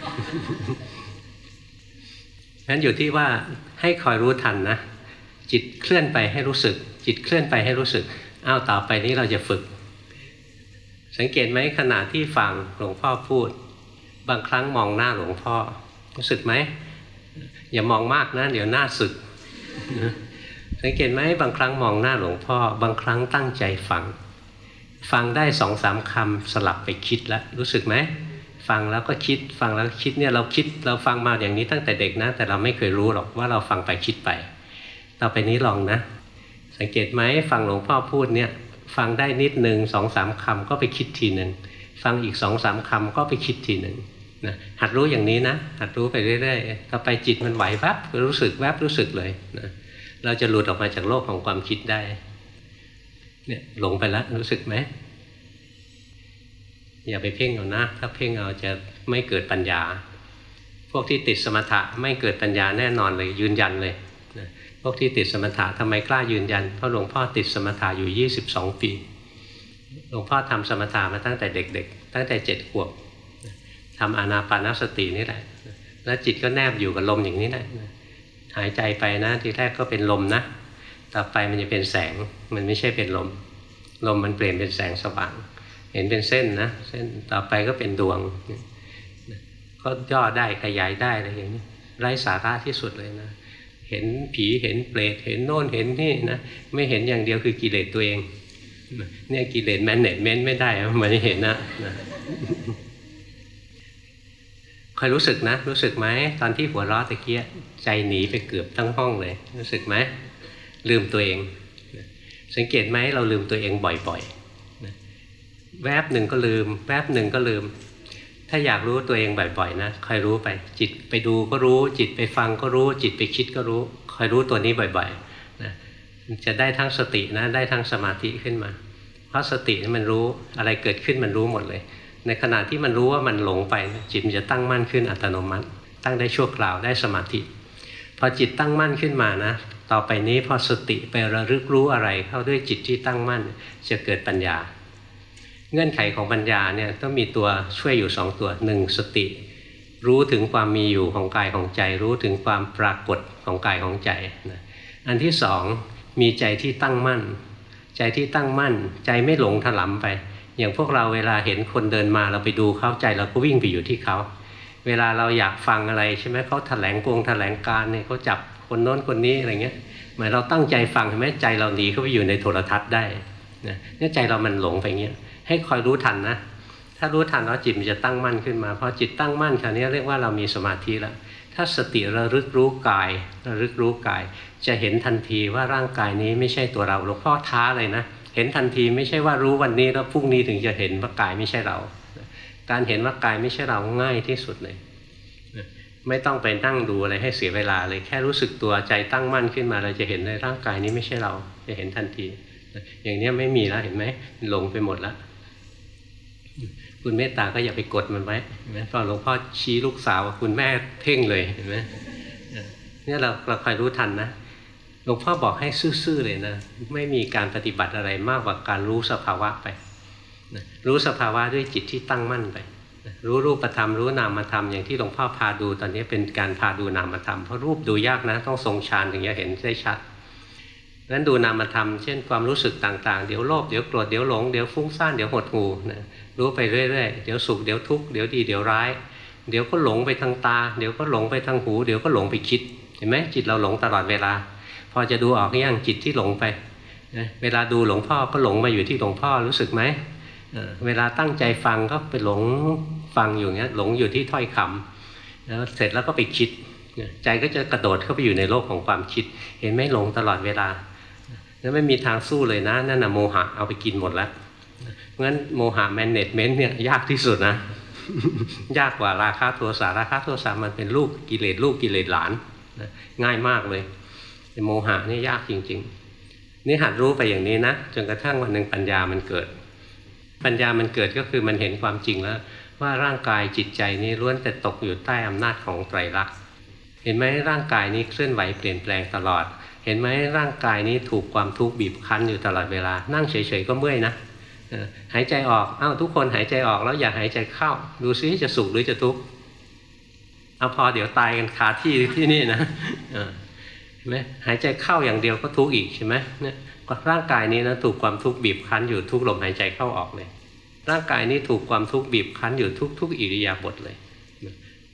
งั้นอยู่ที่ว่าให้คอยรู้ทันนะจิตเคลื่อนไปให้รู้สึกจิตเคลื่อนไปให้รู้สึกอ้าวต่อไปนี้เราจะฝึกสังเกตไหมขณะที่ฟังหลวงพ่อพูดบางครั้งมองหน้าหลวงพ่อรู้สึกไหมอย่ามองมากนะเดี๋ยวหน้าสึกสังเกตไหมบางครั้งมองหน้าหลวงพ่อบางครั้งตั้งใจฟังฟังได้สองสามคำสลับไปคิดแล้วรู้สึกไหมฟังแล้วก็คิดฟังแล้วคิดเนี่ยเราคิดเราฟังมาอย่างนี้ตั้งแต่เด็กนะแต่เราไม่เคยรู้หรอกว่าเราฟังไปคิดไปต่อไปนี้ลองนะสังเกตไหมฟังหลวงพ่อพูดเนี่ยฟังได้นิดหนึ่งสองสามคำก็ไปคิดทีหนึ่งฟังอีกสองสามคำก็ไปคิดทีหนึ่งนะหัดรู้อย่างนี้นะหัดรู้ไปเรื่อยๆต่อไปจิตมันไหวแวบรู้สึกแวบรู้สึกเลยนะเราจะหลุดออกมาจากโลกของความคิดได้เนี่ยหลงไปแล้วรู้สึกไหมอย่าไปเพ่งเอานะถ้าเพ่งเอาจะไม่เกิดปัญญาพวกที่ติดสมถะไม่เกิดปัญญาแน่นอนเลยยืนยันเลยนะพวกที่ติดสมถะทำไมกล้ายืนยันเพราะหลวงพ่อติดสมถะอยู่ยี่สิบสองปีหลวงพ่อทำสมถะมาตั้งแต่เด็กๆตั้งแต่เจ็ดขวบทำอานาปานสตินี่แหละแล้วจิตก็แนบอยู่กับลมอย่างนี้แหละหายใจไปนะทีแรกก็เป็นลมนะต่อไปมันจะเป็นแสงมันไม่ใช่เป็นลมลมมันเปลี่ยนเป็นแสงสว่างเห็นเป็นเส้นนะเส้นต่อไปก็เป็นดวงก็ย่อได้ขยายได้อะไรอย่างนี้ไร้สาระที่สุดเลยนะเห็นผีเห็นเปรตเห็นโน่นเห็นนี่นะไม่เห็นอย่างเดียวคือกิเลสตัวเองเนี่ยกิเลสแมนเนจเมนต์ไม่ได้มันไม่เห็นนะคอยรู้สึกนะรู้สึกไหมตอนที่หัวเราะตะเกียใจหนีไปเกือบทั้งห้องเลยรู้สึกไหมลืมตัวเองสังเกตไหมเราลืมตัวเองบ่อยๆแวบหนึ่งก็ลืมแวบหนึ่งก็ลืมถ้าอยากรู้ตัวเองบ่อยๆนะคอยรู้ไปจิตไปดูก็รู้จิตไปฟังก็รู้จิตไปคิดก็รู้คอยรู้ตัวนี้บ่อยๆนะจะได้ทั้งสตินะได้ทั้งสมาธิขึ้นมาเพราะสติมันรู้อะไรเกิดขึ้นมันรู้หมดเลยในขณะที่มันรู้ว่ามันหลงไปจิตมันจะตั้งมั่นขึ้นอัตโนมัติตั้งได้ชั่วคราวได้สมาธิพอจิตตั้งมั่นขึ้นมานะต่อไปนี้พอสติไประลึกรู้อะไรเข้าด้วยจิตที่ตั้งมั่นจะเกิดปัญญาเงื่อนไขของปัญญาเนี่ยต้องมีตัวช่วยอยู่สองตัวหนึ่งสติรู้ถึงความมีอยู่ของกายของใจรู้ถึงความปรากฏของกายของใจนะอันที่สองมีใจที่ตั้งมั่นใจที่ตั้งมั่นใจไม่หลงถลำไปอย่างพวกเราเวลาเห็นคนเดินมาเราไปดูเขาใจเราก็วิ่งไปอยู่ที่เขาเวลาเราอยากฟังอะไรใช่ไหมเขาแถลงกงแถลงการเนี่ยเขาจับคนโน้นคนนี้อะไรเงี้ยหมายเราตั้งใจฟังใช่ไหมใจเราหนีเข้าไปอยู่ในโทรทัศน์ได้นะเนี่ยใจเรามันหลงไปเงี้ยให้คอยรู้ทันนะถ้ารู้ทันแล้วจิตมันจะตั้งมั่นขึ้นมาพอจิตตั้งมั่นคราวนี้เรียกว่าเรามีสมาธิแล้วถ้าสติระลึกรู้กายระลึกรู้กายจะเห็นทันทีว่าร่างกายนี้ไม่ใช่ตัวเราหลวงพ่อท้าเลยนะเห็นทันทีไม่ใช่ว่ารู้วันนี้แล้วพรุ่งนี้ถึงจะเห็นว่ากายไม่ใช่เราการเห็นว่ากายไม่ใช่เราง่ายที่สุดเลยไม่ต้องไปนั่งดูอะไรให้เสียเวลาเลยแค่รู้สึกตัวใจตั้งมั่นขึ้นมาเราจะเห็นในร่างกายนี้ไม่ใช่เราจะเห็นทันทีอย่างนี้ไม่มีแล้วเห็นไหมหลงไปหมดแล้วคุณเมตตาก็อย่าไปกดมันไว้เห็นไหมพอหลวงพ่อชี้ลูกสาวคุณแม่เพ่งเลยเห็นไหมเนี่ยเราเราคอยรู้ทันนะหลวงพ่อบอกให้ซื่อๆเลยนะไม่มีการปฏิบัติอะไรมากกว่าการรู้สภาวะไปรู้สภาวะด้วยจิตที่ตั้งมั่นไปรู้รูปธรรมรู้นามธรรมอย่างที่หลวงพ่อพาดูตอนนี้เป็นการพาดูนามธรรมเพราะรูปดูยากนะต้องทรงฌานถึงจะเห็นได้ชัดนั้นดูนามธรรมเช่นความรู้สึกต่างๆเดี๋ยวโลภเดี๋ยวโกรธเดี๋ยวหลงเดี๋ยวฟุ้งซ่านเดี๋ยวหดหู่นะรู้ไปเรื่อยๆเดี๋ยวสุขเดี๋ยวทุกข์เดี๋ยวดีเดี๋ยวร้ายเดี๋ยวก็หลงไปทางตาเดี๋ยวก็หลงไปทางหูเดี๋ยวก็หลงไปคิดเห็นไหมจิตเราหลงตลอดเวลาพอจะดูออกอย่างจิตที่หลงไปนะเวลาดูหลวงพ่อก็หลงมาอยู่ที่หลวงพ่อรู้สึกไหมเวลาตั้งใจฟังก็ไปหลงฟังอยู่เงี้ยหลงอยู่ที่ถ้อยคำแล้วเสร็จแล้วก็ไปคิดใจก็จะกระโดดเข้าไปอยู่ในโลกของความคิดเห็นไหมหลงตลอดเวลาแล้วไม่มีทางสู้เลยนะนั่นน่ะโมหะเอาไปกินหมดแล้วเพราะฉะนั้นโมหะแมネจเมนต์เนี่ยยากที่สุดนะ ยากกว่าราคะโทสะราคะโทสะมันเป็นลูกกิเลสลูกกิเลสหลานนะง่ายมากเลยแต่โมหะนี่ยากจริงๆนี่หัดรู้ไปอย่างนี้นะจนกระทั่งวันหนึ่งปัญญามันเกิดปัญญามันเกิดก็คือมันเห็นความจริงแล้วว่าร่างกายจิตใจนี้ล้วนแต่ตกอยู่ใต้อำนาจของไตรลักษณ์เห็นไหมร่างกายนี้เคลื่อนไหวเปลี่ยนแปลงตลอดเห็นไหมร่างกายนี้ถูกความทุกข์บีบคั้นอยู่ตลอดเวลานั่งเฉยๆก็เมื่อยนะหายใจออกอ้าวทุกคนหายใจออกแล้วอย่าหายใจเข้าดูซิจะสุขหรือจะทุกข์เอาพอเดี๋ยวตายกันคาที่ที่นี่นะเห็นไหมหายใจเข้าอย่างเดียวก็ทุกข์อีกใช่ไหมเนี่ยร่างกายนี้นะถูกความทุกข์บีบคั้นอยู่ทุกลมหายใจเข้าออกเลยร่างกายนี้ถูกความทุกข์บีบคั้นอยู่ทุกทุกอิริยาบถเลย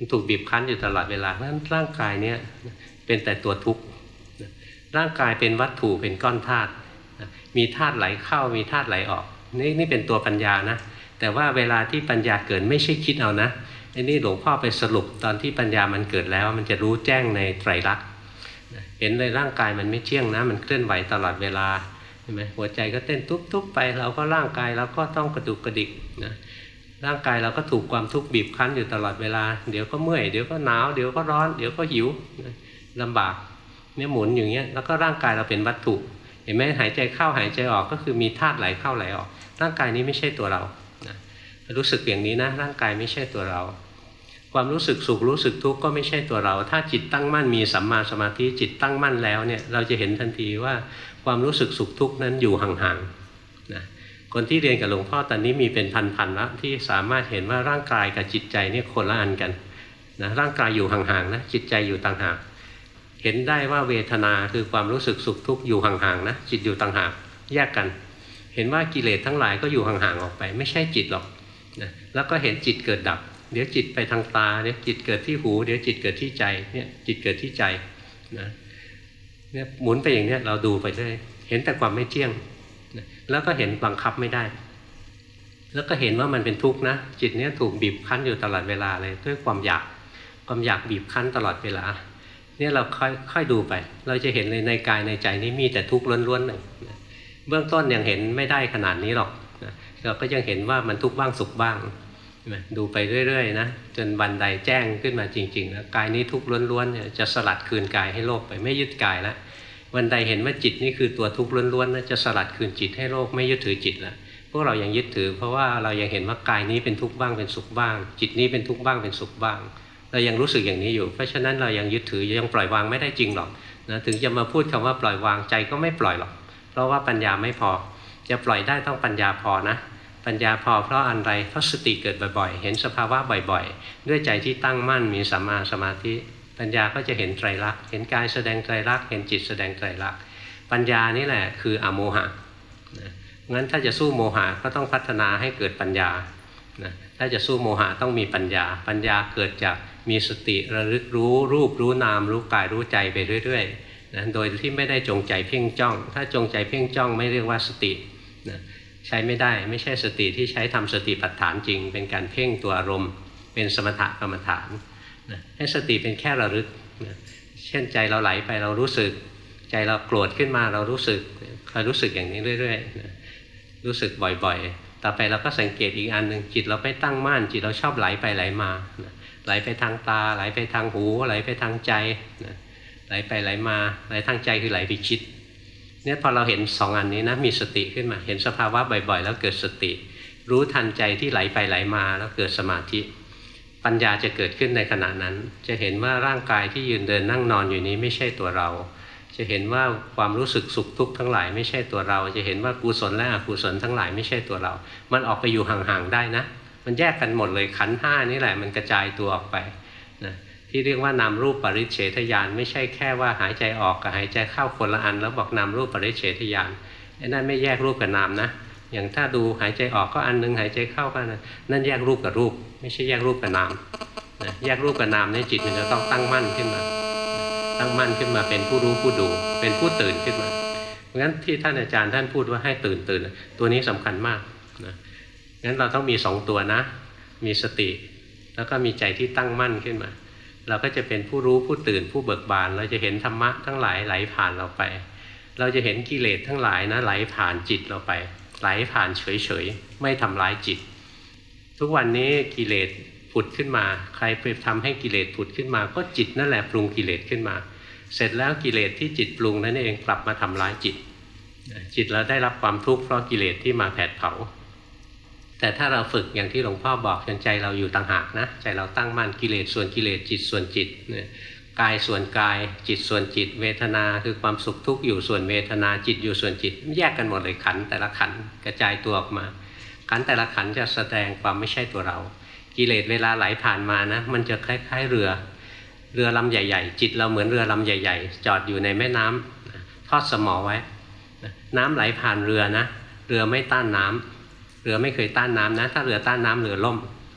มันถูกบีบคั้นอยู่ตลอดเวลาเพราะฉะนั้นร่างกายเนี่ยเป็นแต่ตัวทุกข์ร่างกายเป็นวัตถุเป็นก้อนธาตุมีธาตุไหลเข้ามีธาตุไหลออกนี่นี่เป็นตัวปัญญานะแต่ว่าเวลาที่ปัญญาเกิดไม่ใช่คิดเอานะไอ้นี่หลวงพ่อไปสรุปตอนที่ปัญญามันเกิดแล้วมันจะรู้แจ้งในไตรลักษณ์เห็นเลยร่างกายมันไม่เที่ยงนะมันเคลื่อนไหวตลอดเวลาเห็นไหมหัวใจก็เต้นทุบๆไปเราก็ร่างกายเราก็ต้องกระดุกกระดิกนะร่างกายเราก็ถูกความทุกข์บีบคั้นอยู่ตลอดเวลาเดี๋ยวก็เมื่อยเดี๋ยวก็หนาวเดี๋ยวก็ร้อนเดี๋ยวก็หิวลำบากเนี่ยหมุนอย่างเงี้ยแล้วก็ร่างกายเราเป็นวัตถุเห็นไหมหายใจเข้าหายใจออกก็คือมีธาตุไหลเข้าไหลออกร่างกายนี้ไม่ใช่ตัวเรานะรู้สึกอย่างนี้นะร่างกายไม่ใช่ตัวเราความรู้สึกสุขรู้สึกทุกข์ก็ไม่ใช่ตัวเราถ้าจิตตั้งมั่นมีสัมมาสมาธิจิตตั้งมั่นแล้วเนี่ยเราจะเห็นทันทีว่าความรู้สึกสุขทุกข์นั้นอยู่ห่างๆนะคนที่เรียนกับหลวงพ่อตอนนี้มีเป็นพันๆแล้วที่สามารถเห็นว่าร่างกายกับจิตใจเนี่ยคนละอันกันนะร่างกายอยู่ห่างๆนะจิตใจอยู่ต่างหากเห็นได้ว่าเวทนาคือความรู้สึกสุขทุกข์อยู่ห่างๆนะจิตอยู่ต่างหากแยกกันเห็นว่ากิเลสทั้งหลายก็อยู่ห่างๆออกไปไม่ใช่จิตหรอกนะแล้วก็เห็นจิตเกิดดับเดี๋ยวจิตไปทางตาเดี๋ยวจิตเกิดที่หูเดี๋ยวจิตเกิดที่ใจเนี่ยจิตเกิดที่ใจนะเนี่ยหมุนไปอย่างเนี้ยเราดูไปเรื่อยเห็นแต่ความไม่เที่ยงนะแล้วก็เห็นบังคับไม่ได้แล้วก็เห็นว่ามันเป็นทุกข์นะจิตเนี้ยถูกบีบคั้นอยู่ตลอดเวลาเลยด้วยความอยากความอยากบีบคั้นตลอดเวลาเนี่ยเราค่อยค่อยดูไปเราจะเห็นเลยในกายในใจนี้มีแต่ทุกข์ล้วนๆเลยนะเบื้องต้นยังเห็นไม่ได้ขนาดนี้หรอกนะเราก็ยังเห็นว่ามันทุกข์บ้างสุขบ้างดูไปเรื่อยๆนะจนวันใดแจ้งขึ้นมาจริงๆนะกายนี้ทุกข์ล้วนๆเนี่ยจะสลัดคืนกายให้โลกไปไม่ยึดกายแล้ววันใดเห็นว่าจิตนี่คือตัวทุกข์ล้วนๆนะจะสลัดคืนจิตให้โลกไม่ยึดถือจิตแล้วพวกเรายังยึดถือเพราะว่าเรายังเห็นว่ากายนี้เป็นทุกข์บ้างเป็นสุขบ้างจิตนี้เป็นทุกข์บ้างเป็นสุขบ้างเรายังรู้สึกอย่างนี้อยู่เพราะฉะนั้นเรายังยึดถือยังปล่อยวางไม่ได้จริงหรอกนะถึงจะมาพูดคำว่าปล่อยวางใจก็ไม่ปล่อยหรอกเพราะว่าปัญญาไม่พอจะปล่อยได้ต้องปัญญาพอนะปัญญาพอเพราะอะไรเพราะสติเกิดบ่อยๆเห็นสภาวะบ่อยๆด้วยใจที่ตั้งมั่นมีสัมมาสมาธิปัญญาก็จะเห็นไตรลักษณ์เห็นกายแสดงไตรลักษณ์เห็นจิตแสดงไตรลักษณ์ปัญญานี่แหละคืออโมหะนะงั้นถ้าจะสู้โมหะก็ต้องพัฒนาให้เกิดปัญญานะถ้าจะสู้โมหะต้องมีปัญญาปัญญาเกิดจากมีสติระลึกรู้รูปรู้นามรู้กายรู้ใจไปเรื่อยๆนะโดยที่ไม่ได้จงใจเพ่งจ้องถ้าจงใจเพ่งจ้องไม่เรียกว่าสตินะใช้ไม่ได้ไม่ใช่สติที่ใช้ทำสติปัฏฐานจริงเป็นการเพ่งตัวอารมณ์เป็นสมถกรรมฐานนะให้สติเป็นแค่ระลึกนะเช่นใจเราไหลไปเรารู้สึกใจเราโกรธขึ้นมาเรารู้สึกคอยรู้สึกอย่างนี้เรื่อยๆนะรู้สึกบ่อยๆต่อไปเราก็สังเกตอีกอันหนึ่งจิตเราไม่ตั้งมั่นจิตเราชอบไหลไปไหลมานะไหลไปทางตาไหลไปทางหูไหลไปทางใจนะไหลไปไหลมาไหลทางใจคือไหลไปคิดเนี่ยพอเราเห็นสองอันนี้นะมีสติขึ้นมาเห็นสภาวะบ่อยๆแล้วเกิดสติรู้ทันใจที่ไหลไปไหลมาแล้วเกิดสมาธิปัญญาจะเกิดขึ้นในขณะนั้นจะเห็นว่าร่างกายที่ยืนเดินนั่งนอนอยู่นี้ไม่ใช่ตัวเราจะเห็นว่าความรู้สึกสุขทุกข์ทั้งหลายไม่ใช่ตัวเราจะเห็นว่ากุศลและอกุศลทั้งหลายไม่ใช่ตัวเรามันออกไปอยู่ห่างๆได้นะมันแยกกันหมดเลยขันธ์ห้านี่แหละมันกระจายตัวออกไปนะที่เรียกว่านามรูปปริเฉทญาณไม่ใช่แค่ว่าหายใจออกกับหายใจเข้าคนละอันแล้วบอกนามรูปปริเฉทญาณไอ้นั่นไม่แยกรูปกับนามนะอย่างถ้าดูหายใจออกก็อันนึงหายใจเข้าก็นั่นนั่นแยกรูปกับรูปไม่ใช่แยกรูปกับนามนะแยกรูปกับนามในจิตมันจะต้องตั้งมั่นขึ้นมาตั้งมั่นขึ้นมาเป็นผู้รู้ผู้ดูเป็นผู้ตื่นขึ้นมาเพราะงั้นที่ท่านอาจารย์ท่านพูดว่าให้ตื่นตื่นตัวนี้สำคัญมากนะงั้นเราต้องมีสองตัวนะมีสติแล้วก็มีใจที่ตั้งมั่นขึ้นมาเราก็จะเป็นผู้รู้ผู้ตื่นผู้เบิกบานเราจะเห็นธรรมะทั้งหลายไหลผ่านเราไปเราจะเห็นกิเลสทั้งหลายนะไหลผ่านจิตเราไปไหลผ่านเฉยๆไม่ทำร้ายจิตทุกวันนี้กิเลสผุดขึ้นมาใครไปทำให้กิเลสผุดขึ้นมาก็จิตนั่นแหละปรุงกิเลสขึ้นมาเสร็จแล้วกิเลสที่จิตปรุงนั่นเองกลับมาทำร้ายจิตจิตเราได้รับความทุกข์เพราะกิเลสที่มาแผดเผาแต่ถ้าเราฝึกอย่างที่หลวงพ่อบอกจนใจเราอยู่ต่างหากนะใจเราตั้งมั่นกิเลสส่วนกิเลสจิตส่วนจิตกายส่วนกายจิตส่วนจิตเวทนาคือความสุขทุกข์อยู่ส่วนเวทนาจิตอยู่ส่วนจิตแยกกันหมดเลยขันธ์แต่ละขันธ์กระจายตัวออกมาขันธ์แต่ละขันธ์จะแสดงความไม่ใช่ตัวเรากิเลสเวลาไหลผ่านมานะมันจะคล้ายๆเรือเรือลำใหญ่ๆจิตเราเหมือนเรือลำใหญ่ๆจอดอยู่ในแม่น้ำทอดสมอไว้น้ำไหลผ่านเรือนะเรือไม่ต้านน้ำเรือไม่เคยต้านน้ำนะถ้าเรือต้านน้ำเรือล่ม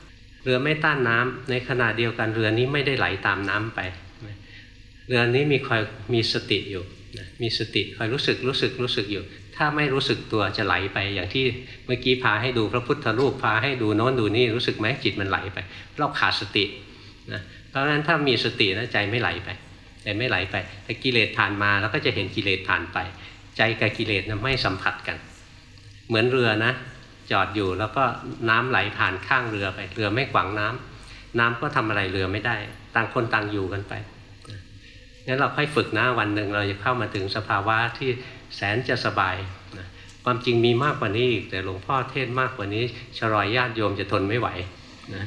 เรือไม่ต้านน้ำในขณะเดียวกันเรือนี้ไม่ได้ไหลตามน้ำไปเรือนี้มีคอยมีสติอยู่มีสติคอยรู้สึกรู้สึกรู้สึกอยู่ถ้าไม่รู้สึกตัวจะไหลไปอย่างที่เมื่อกี้พาให้ดูพระพุทธรูปพาให้ดูโน้นดูนี่รู้สึกไหมจิตมันไหลไปเราขาดสตินะเพราะฉะนั้นถ้ามีสตินะใจไม่ไหลไปใจไม่ไหลไปแต่กิเลสผ่านมาเราก็จะเห็นกิเลสผ่านไปใจกับกิเลสนะไม่สัมผัสกันเหมือนเรือนะจอดอยู่แล้วก็น้ำไหลผ่านข้างเรือไปเรือไม่ขวางน้ำน้ำก็ทำอะไรเรือไม่ได้ต่างคนต่างอยู่กันไปงั้นเราค่อยฝึกนะวันหนึ่งเราจะเข้ามาถึงสภาวะที่แสนจะสบายนะความจริงมีมากกว่านี้อีกแต่หลวงพ่อเทศมากกว่านี้ชรอยญาติโยมจะทนไม่ไหวนะ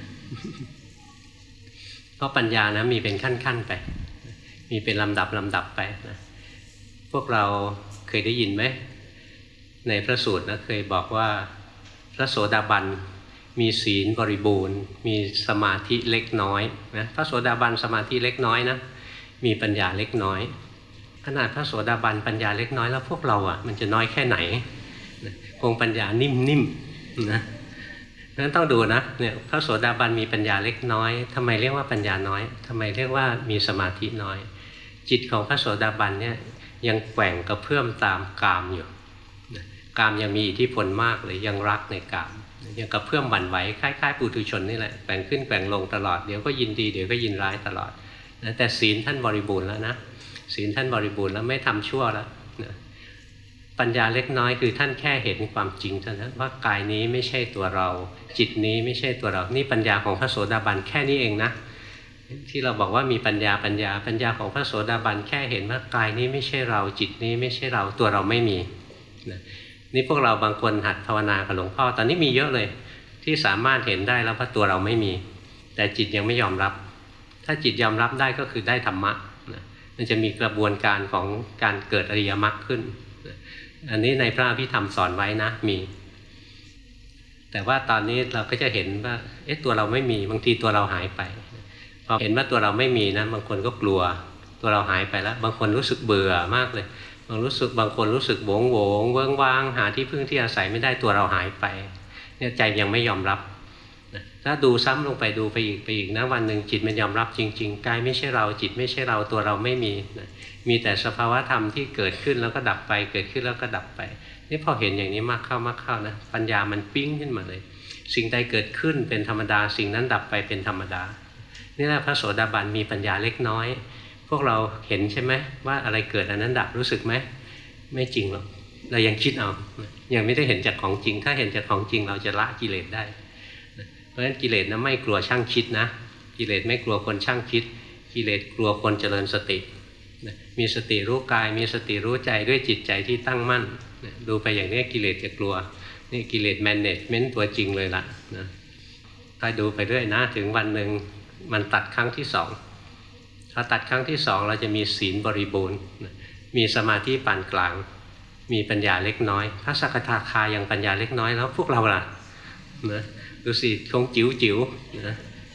เพราะปัญญานะมีเป็นขั้นๆไปมีเป็นลำดับลำดับไปนะพวกเราเคยได้ยินไหมในพระสูตรนะเคยบอกว่าพระโสดาบันมีศีลบริบูรณ์มีสมาธิเล็กน้อยนะพระโสดาบันสมาธิเล็กน้อยนะมีปัญญาเล็กน้อยขนาดพระโสดาบันปัญญาเล็กน้อยแล้วพวกเราอ่ะมันจะน้อยแค่ไหนคงปัญญานิ่มๆนะนั้นต้องดูนะเนี่ยพระโสดาบันมีปัญญาเล็กน้อยทำไมเรียกว่าปัญญาน้อยทำไมเรียกว่ามีสมาธิน้อยจิตของพระโสดาบันเนี่ยยังแกว่งกระเพื่อมตามกามอยู่กามยังมีอิทธิพลมากเลยยังรักในกามยังกระเพื่อมหวั่นไหวคล้ายๆปุถุชนนี่แหละแกว่งขึ้นแกว่งลงตลอดเดี๋ยวก็ยินดีเดี๋ยวก็ยินร้ายตลอดนะแต่ศีลท่านบริบูรณ์แล้วนะศีลท่านบริบูรณ์แล้วไม่ทำชั่วแล้วนะปัญญาเล็กน้อยคือท่านแค่เห็นความจริงเท่านั้นว่ากายนี้ไม่ใช่ตัวเราจิตนี้ไม่ใช่ตัวเรานี่ปัญญาของพระโสดาบันแค่นี้เองนะที่เราบอกว่ามีปัญญาปัญญาปัญญาของพระโสดาบันแค่เห็นว่ากายนี้ไม่ใช่เราจิตนี้ไม่ใช่เราตัวเราไม่มีนะนี่พวกเราบางคนหัดภาวนากับหลวงพ่อตอนนี้มีเยอะเลยที่สามารถเห็นได้แล้วว่าตัวเราไม่มีแต่จิตยังไม่ยอมรับถ้าจิตยอมรับได้ก็คือได้ธรรมะนะมันจะมีกระบวนการของการเกิดอริยมรรคขึ้นนะอันนี้ในพระอภิธรรมสอนไว้นะมีแต่ว่าตอนนี้เราก็จะเห็นว่าเอ๊ะตัวเราไม่มีบางทีตัวเราหายไปพอเห็นว่าตัวเราไม่มีนะบางคนก็กลัวตัวเราหายไปแล้วบางคนรู้สึกเบื่อมากเลยบางรู้สึกบางคนรู้สึกโหวงโหวงเวิ้งว้างหาที่พึ่งที่อาศัยไม่ได้ตัวเราหายไปเนี่ยใจยังไม่ยอมรับถ้าดูซ้ำลงไปดูไปอีกไปอีกนะวันหนึ่งจิตมันยอมรับจริงๆกายไม่ใช่เราจิตไม่ใช่เราตัวเราไม่มีนะมีแต่สภาวะธรรมที่เกิดขึ้นแล้วก็ดับไปเกิดขึ้นแล้วก็ดับไปนี่พอเห็นอย่างนี้มากเข้ามากเข้านะปัญญามันปิ้งขึ้นมาเลยสิ่งใดเกิดขึ้นเป็นธรรมดาสิ่งนั้นดับไปเป็นธรรมดานี่แหละพระโสดาบันมีปัญญาเล็กน้อยพวกเราเห็นใช่ไหมว่าอะไรเกิดอันนั้นดับรู้สึกไหมไม่จริงหรอกเรายังคิดเอายังไม่ได้เห็นจากของจริงถ้าเห็นจากของจริงเราจะละกิเลสได้เพราะฉะนั้นกิเลสนะไม่กลัวช่างคิดนะกิเลสไม่กลัวคนช่างคิดกิเลสกลัวคนเจริญสติมีสติรู้กายมีสติรู้ใจด้วยจิตใจที่ตั้งมั่นดูไปอย่างนี้กิเลสจะกลัวนี่กิเลสแมネจเมนต์ตัวจริงเลยล่ะนะถ้าดูไปเรื่อยนะถึงวันหนึ่งมันตัดครั้งที่สองพอตัดครั้งที่สองเราจะมีศีลบริบูรณ์มีสมาธิปานกลางมีปัญญาเล็กน้อยพระสกทาคายังปัญญาเล็กน้อยแล้วพวกเราล่ะนะดูสิคงจิ๋วจิ๋วนะ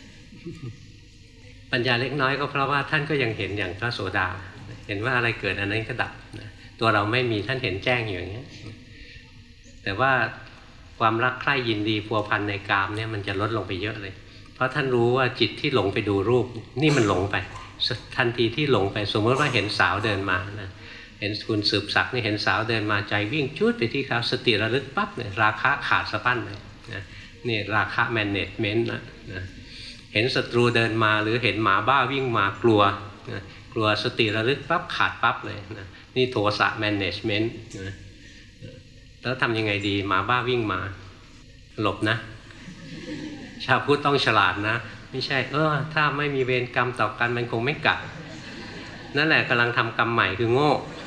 ปัญญาเล็กน้อยก็เพราะว่าท่านก็ยังเห็นอย่างพระโสดาเห็นว่าอะไรเกิดอันนั้นก็ดับนะตัวเราไม่มีท่านเห็นแจ้งอยู่อย่างนี้แต่ว่าความรักใคร่ยินดีพัวพันในกามเนี่ยมันจะลดลงไปเยอะเลยเพราะท่านรู้ว่าจิตที่หลงไปดูรูปนี่มันหลงไปทันทีที่หลงไปสมมติว่าเห็นสาวเดินมานะเห็นคุณสืบศักดิ์นี่เห็นสาวเดินมาใจวิ่งจุดไปที่เขาสติระลึกปั๊บเนี่ยราคะขาดสะบั้นเลยนะนี่ราคะแมネจเมนต์นะนะเห็นศัตรูเดินมาหรือเห็นหมาบ้าวิ่งมากลัวนะกลัวสติระลึกปั๊บขาดปั๊บเลยนะนี่โทสะแมネจเมนต์นะแล้วทำยังไงดีหมาบ้าวิ่งมาหลบนะชาวพุทธต้องฉลาดนะไม่ใช่เออถ้าไม่มีเวรกรรมต่อกันมันคงไม่กัดนั่นแหละกำลังทำกรรมใหม่คือโง่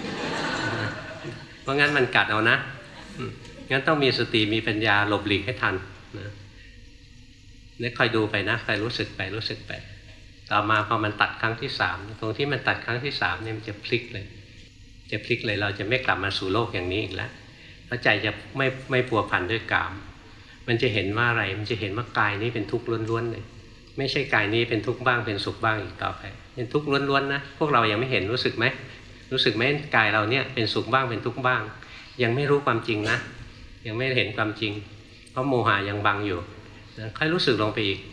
เพราะงั้นมันกัดเอานะงั้นต้องมีสติมีปัญญาหลบหลีกให้ทันนะนี่คอยดูไปนะคอยรู้สึกไปรู้สึกไปต่อมาพอมันตัดครั้งที่สามตรงที่มันตัดครั้งที่สามเนี่ยมันจะพลิกเลยจะพลิกเลยเราจะไม่กลับมาสู่โลกอย่างนี้อีกแล้วเพราะใจจะไม่ไม่พัวพันด้วยกามมันจะเห็นว่าอะไรมันจะเห็นว่ากายนี้เป็นทุกข์ล้วนๆเลยไม่ใช่กายนี้เป็นทุกข์บ้างเป็นสุขบ้างอีกต่อไปเป็นทุกข์ล้วนๆนะพวกเรายังไม่เห็นรู้สึกไหมรู้สึกไหมกายเราเนี่ยเป็นสุขบ้างเป็นทุกข์บ้างยังไม่รู้ความจริงนะยังไม่เห็นความจริงเพราะโมหะยังบังอยู่นะค่อยรู้สึกลงไปอีก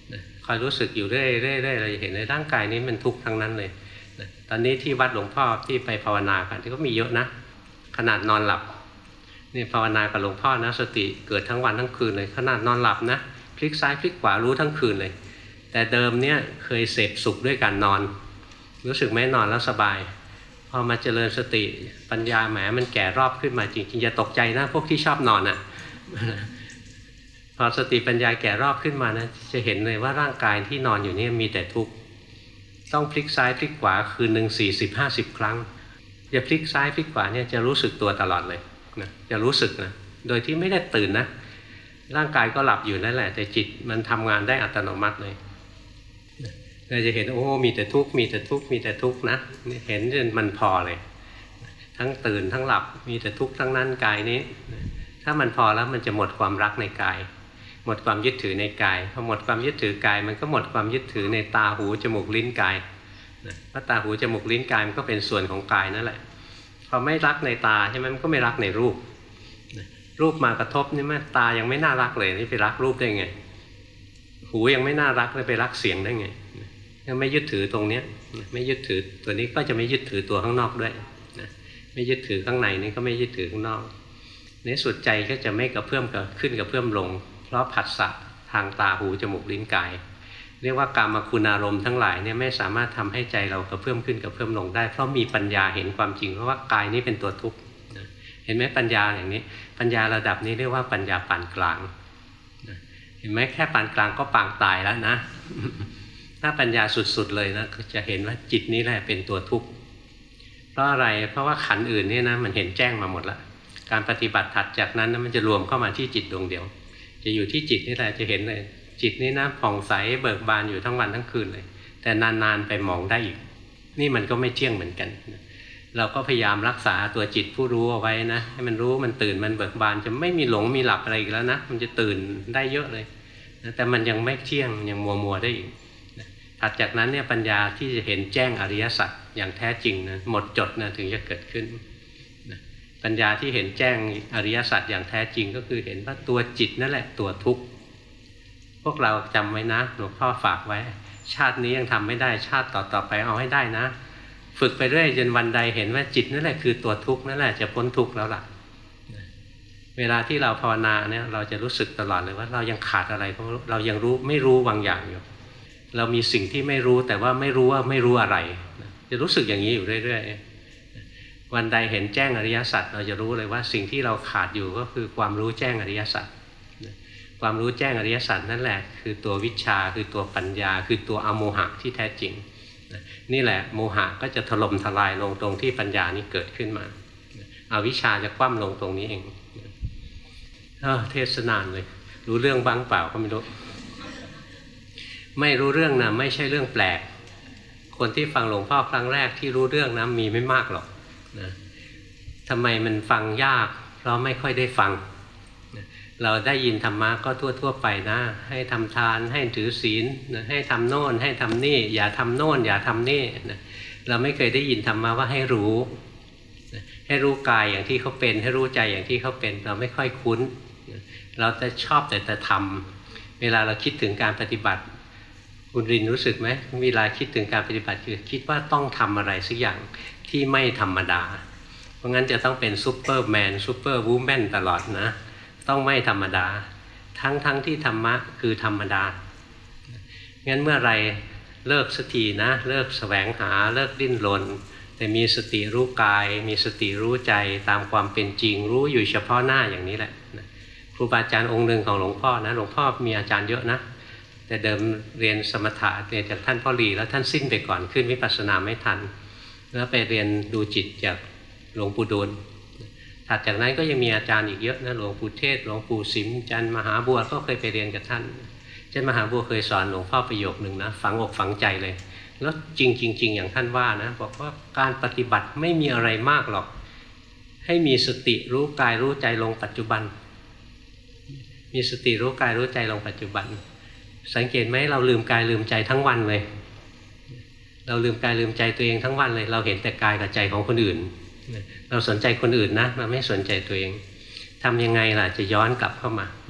คอยรู้สึกอยู่เรื่อยๆเราจะเห็นในร่างกายนี้มันทุกข์ทั้งนั้นเลยตอนนี้ที่วัดหลวงพ่อที่ไปภาวนากันที่ก็มีเยอะนะขนาดนอนหลับนี่ภาวนากับหลวงพ่อนะสติเกิดทั้งวันทั้งคืนเลยขนาดนอนหลับนะพลิกซ้ายพลิกขวารู้ทั้งคืนเลยแต่เดิมเนี่ยเคยเสพสุขด้วยการนอนรู้สึกไหมนอนแล้วสบายพอมาเจริญสติปัญญาแหมมันแก่รอบขึ้นมาจริงๆอย่าตกใจนะพวกที่ชอบนอนอ่ะพอสติปัญญาแก่รอบขึ้นมานะจะเห็นเลยว่าร่างกายที่นอนอยู่นี่มีแต่ทุกข์ต้องพลิกซ้ายพลิกขวาคืนหนึ่งสี่สิบห้าสิบครั้งอย่าพลิกซ้ายพลิกขวาเนี่ยจะรู้สึกตัวตลอดเลยนะจะรู้สึกนะโดยที่ไม่ได้ตื่นนะร่างกายก็หลับอยู่นั่นแหละแต่จิตมันทำงานได้อัตโนมัติเลยเราจะเห็นโอ้มีแต่ทุกข์มีแต่ทุกข์มีแต่ทุกข์นะเห็นจนมันพอเลยทั้งตื่นทั้งหลับมีแต่ทุกข์ทั้งนั้นกายนี้ถ้ามันพอแล้วมันจะหมดความรักในกายหมดความยึดถือในกายพอหมดความยึดถือกายมันก็หมดความยึดถือในตาหูจมูกลิ้นกายเพราะตาหูจมูกลิ้นกายมันก็เป็นส่วนของกายนั่นแหละพอไม่รักในตาใช่ไหมมันก็ไม่รักในรูปรูปมากระทบนี่มันตายังไม่น่ารักเลยนี่ไปรักรูปได้ไงหูยังไม่น่ารักเลยไปรักเสียงได้ไงถ้าไม่ยึดถือตรงนี้ไม่ยึดถือตัวนี้ก็จะไม่ยึดถือตัวข้างนอกด้วยไม่ยึดถือข้างในนี่ก็ไม่ยึดถือข้างนอกในสุดใจก็จะไม่กระเพื่อมกับขึ้นกระเพื่อมลงเพราะผัสสะทางตาหูจมูกลิ้นกายเรียกว่ากามคุณอารมณ์ทั้งหลายเนี่ยไม่สามารถทำให้ใจเรากระเพื่อมขึ้นกระเพื่อมลงได้เพราะมีปัญญาเห็นความจริงเพราะว่ากายนี้เป็นตัวทุกข์เห็นไหมปัญญาอย่างนี้ปัญญาระดับนี้เรียกว่าปัญญาปานกลางเห็นไหมแค่ปานกลางก็ปางตายแล้วนะถ้าปัญญาสุดๆเลยนะจะเห็นว่าจิตนี้แหละเป็นตัวทุกข์เพราะอะไรเพราะว่าขันธ์อื่นนี่นะมันเห็นแจ้งมาหมดแล้วการปฏิบัติถัดจากนั้นนะมันจะรวมเข้ามาที่จิตดวงเดียวจะอยู่ที่จิตนี่แหละจะเห็นเลยจิตนี่นะผ่องใสเบิกบานอยู่ทั้งวันทั้งคืนเลยแต่นานๆไปมองได้อีกนี่มันก็ไม่เที่ยงเหมือนกันเราก็พยายามรักษาตัวจิตผู้รู้เอาไว้นะให้มันรู้มันตื่นมันเบิกบานจะไม่มีหลงมีหลับอะไรอีกแล้วนะมันจะตื่นได้เยอะเลยแต่มันยังไม่เที่ยงยังมัวมัวได้อีกถัดจากนั้นเนี่ยปัญญาที่จะเห็นแจ้งอริยสัจอย่างแท้จริงนะหมดจดนะถึงจะเกิดขึ้นปัญญาที่เห็นแจ้งอริยสัจอย่างแท้จริงก็คือเห็นว่าตัวจิตนั่นแหละตัวทุกข์พวกเราจำไว้นะหลวงพ่อฝากไว้ชาตินี้ยังทำไม่ได้ชาติต่อๆไปเอาให้ได้นะฝึกไปเรื่อยจนวันใดเห็นว่าจิตนั่นแหละคือตัวทุกข์นั่นแหละจะพ้นทุกข์แล้วล่ะเวลาที่เราภาวนาเนี่ยเราจะรู้สึกตลอดเลยว่าเรายังขาดอะไรเพราะเรายังรู้ไม่รู้บางอย่างอยู่เรามีสิ่งที่ไม่รู้แต่ว่าไม่รู้ว่าไม่รู้อะไรจะรู้สึกอย่างนี้อยู่เรื่อยๆวันใดเห็นแจ้งอริยสัจเราจะรู้เลยว่าสิ่งที่เราขาดอยู่ก็คือความรู้แจ้งอริยสัจความรู้แจ้งอริยสัจนั่นแหละคือตัววิชชาคือตัวปัญญาคือตัวอโมหะที่แท้จริงนี่แหละโมหะก็จะถล่มทลายลงตรงที่ปัญญานี้เกิดขึ้นมาอวิชชาจะคว่ำลงตรงนี้เองเออเทศนานเลยรู้เรื่องบ้างเปล่าก็ไม่รู้ไม่รู้เรื่องนะไม่ใช่เรื่องแปลกคนที่ฟังหลวงพ่อครั้งแรกที่รู้เรื่องนะมีไม่มากหรอกนะทำไมมันฟังยากเพราะไม่ค่อยได้ฟังนะเราได้ยินธรรมะก็ทั่วๆไปนะให้ทำทานให้ถือศีลนะให้ทำโน่นให้ทำนี่อย่าทำโน่นอย่าทำนี่นะเราไม่เคยได้ยินธรรมะว่าให้รู้นะให้รู้กายอย่างที่เขาเป็นให้รู้ใจอย่างที่เขาเป็นเราไม่ค่อยคุ้นนะเราจะชอบแต่จะทำเวลาเราคิดถึงการปฏิบัติคุณรินรู้สึกไหมเวลาคิดถึงการปฏิบัติคือคิดว่าต้องทำอะไรสักอย่างที่ไม่ธรรมดาเพราะงั้นจะต้องเป็นซูเปอร์แมนซูเปอร์วูแมนตลอดนะต้องไม่ธรรมดาทั้งทั้งที่ธรรมะคือธรรมดางั้นเมื่อไรเลิกสักทีนะเลิกแสวงหาเลิกดิ้นรนแต่มีสติรู้กายมีสติรู้ใจตามความเป็นจริงรู้อยู่เฉพาะหน้าอย่างนี้แหละครูบาอาจารย์องค์หนึ่งของหลวงพ่อนะหลวงพ่อมีอาจารย์เยอะนะแต่เดิมเรียนสมถะเรียนจากท่านพ่อหลีแล้วท่านสิ้นไปก่อนขึ้นวิปัสสนาไม่ทันแล้วไปเรียนดูจิตจากหลวงปู่ดูลถัดจากนั้นก็ยังมีอาจารย์อีกเยอะนะหลวงปู่เทศหลวงปู่สิมจันทร์มหาบัวก็เคยไปเรียนกับท่านอาจารย์มหาบัวเคยสอนหลวงพ่อประโยคนึงนะฝังอกฝังใจเลยแล้วจริงจริงๆอย่างท่านว่านะบอกว่าการปฏิบัติไม่มีอะไรมากหรอกให้มีสติรู้กายรู้ใจลงปัจจุบันมีสติรู้กายรู้ใจลงปัจจุบันสังเกตไหมเราลืมกายลืมใจทั้งวันเลยเราลืมกายลืมใจตัวเองทั้งวันเลยเราเห็นแต่กายกับใจของคนอื่นเราสนใจคนอื่นนะเราไม่สนใจตัวเองทำยังไงล่ะจะย้อนกลับเข้ามา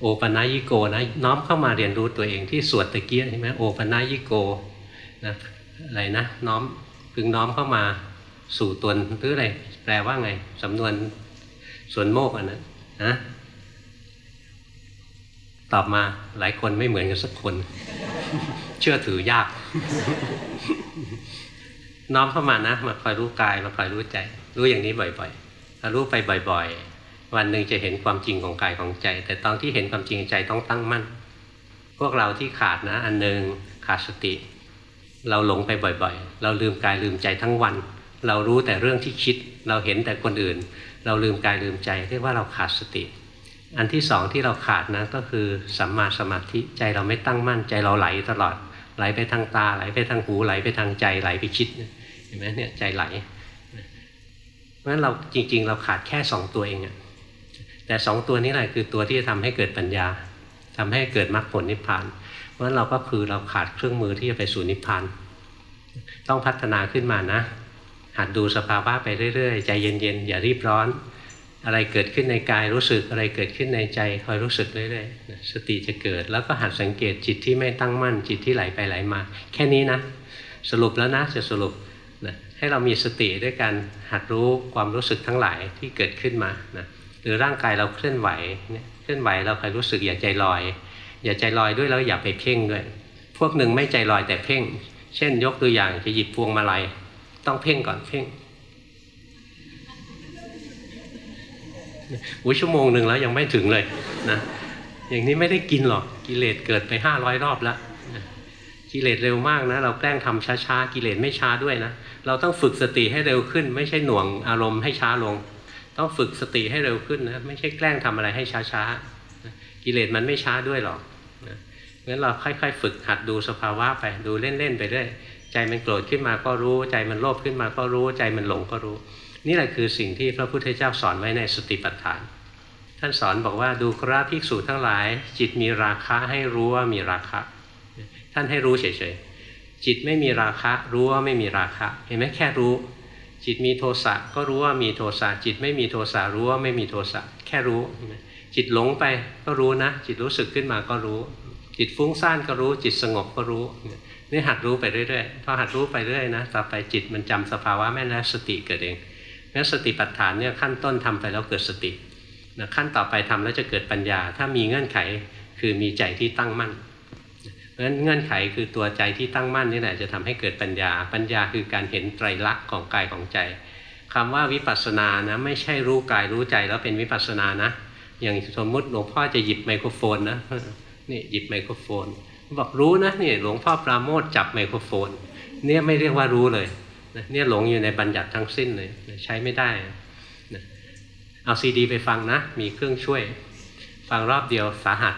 โอปนญิโกนะน้อมเข้ามาเรียนรู้ตัวเองที่สวดตะเกียใช่ไหมโอปนญิโกนะอะไรนะน้อมพึงน้อมเข้ามาสู่ตนหรืออะไรแปลว่าไงสำนวนส่วนโมกอันนั้นนะตอบมาหลายคนไม่เหมือนกันสักคน เชื่อถือยาก น้อมเข้ามานะมาคอยรู้กายมาคอยรู้ใจรู้อย่างนี้บ่อยๆถ้ารู้ไปบ่อยๆวันหนึ่งจะเห็นความจริงของกายของใจแต่ตอนที่เห็นความจริงใจต้องตั้งมั่นพวกเราที่ขาดนะอันหนึ่งขาดสติเราหลงไปบ่อยๆเราลืมกายลืมใจทั้งวันเรารู้แต่เรื่องที่คิดเราเห็นแต่คนอื่นเราลืมกายลืมใจเรียกว่าเราขาดสติอันที่สองที่เราขาดนะก็คือสัมมาสมาธิใจเราไม่ตั้งมั่นใจเราไหลตลอดไหลไปทางตาไหลไปทางหูไหลไปทางใจไหลไปคิดเห็นไหมเนี่ยใจไหลเพราะฉะนั้นเราจริงๆเราขาดแค่สองตัวเองอะแต่สองตัวนี้แหละคือตัวที่จะทำให้เกิดปัญญาทำให้เกิดมรรคผลนิพพานเพราะฉะนั้นเราก็คือเราขาดเครื่องมือที่จะไปสู่นิพพานต้องพัฒนาขึ้นมานะหัดดูสภาวะไปเรื่อยๆใจเย็นๆอย่ารีบร้อนอะไรเกิดขึ้นในกายรู้สึกอะไรเกิดขึ้นในใจคอยรู้สึกเรื่อยๆสติจะเกิดแล้วก็หัดสังเกตจิตที่ไม่ตั้งมั่นจิตที่ไหลไปไหลมาแค่นี้นะสรุปแล้วนะจะสรุปนะให้เรามีสติด้วยการหัดรู้ความรู้สึกทั้งหลายที่เกิดขึ้นมานะหรือร่างกายเราเคลื่อนไหวเนี่ยเคลื่อนไหวเราคอยรู้สึกอย่าใจลอยอย่าใจลอยด้วยแล้วอย่าไปเพ่งด้วยพวกหนึ่งไม่ใจลอยแต่เพ่งเช่นยกตัวอย่างจะหยิบพวงมาลัยต้องเพ่งก่อนเพ่งอุ้ยชั่วโมงหนึ่งแล้วยังไม่ถึงเลยนะอย่างนี้ไม่ได้กินหรอกกิเลสเกิดไปห้าร้อยรอบแล้วกิเลสเร็วมากนะเราแกล้งทำช้าๆกิเลสไม่ช้าด้วยนะเราต้องฝึกสติให้เร็วขึ้นไม่ใช่หน่วงอารมณ์ให้ช้าลงต้องฝึกสติให้เร็วขึ้นนะไม่ใช่แกล้งทำอะไรให้ช้าๆกิเลสมันไม่ช้าด้วยหรอกนะงั้นเราค่อยๆฝึกหัดดูสภาวะไปดูเล่นๆไปเรื่อยใจมันโกรธขึ้นมาก็รู้ใจมันโลภขึ้นมาก็รู้ใจมันหลงก็รู้นี่แหละคือสิ่งที่พระพุทธเจ้าสอนไว้ในสติปัฏฐานท่านสอนบอกว่าดูกราภิกษุทั้งหลายจิตมีราคะให้รู้ว่ามีราคะท่านให้รู้เฉยๆจิตไม่มีราคะรู้ว่าไม่มีราคะเห็นไหมแค่รู้จิตมีโทสะก็รู้ว่ามีโทสะจิตไม่มีโทสะรู้ว่าไม่มีโทสะแค่รู้จิตหลงไปก็รู้นะจิตรู้สึกขึ้นมาก็รู้จิตฟุ้งซ่านก็รู้จิตสงบก็รู้นี่หัดรู้ไปเรื่อยๆพอหัดรู้ไปเรื่อยนะต่อไปจิตมันจำสภาวะแม่นแล้วสติเกิดเองงั้นสติปัฏฐานเนี่ยขั้นต้นทำไปแล้วเกิดสตินะขั้นต่อไปทำแล้วจะเกิดปัญญาถ้ามีเงื่อนไขคือมีใจที่ตั้งมั่นเพราะฉะนั้นเงื่อนไขคือตัวใจที่ตั้งมั่นนี่แหละจะทำให้เกิดปัญญาปัญญาคือการเห็นไตรลักษณ์ของกายของใจคำว่าวิปัสสนานะไม่ใช่รู้กายรู้ใจแล้วเป็นวิปัสสนานะอย่างสมมุติหลวงพ่อจะหยิบไมโครโฟนนะนี่หยิบไมโครโฟนบอกรู้นะนี่หลวงพ่อปราโมทย์จับไมโครโฟนเนี่ยไม่เรียกว่ารู้เลยเนี่ยหลงอยู่ในบัญญัติทั้งสิ้นเลยใช้ไม่ได้เอาซีดีไปฟังนะมีเครื่องช่วยฟังรอบเดียวสาหัส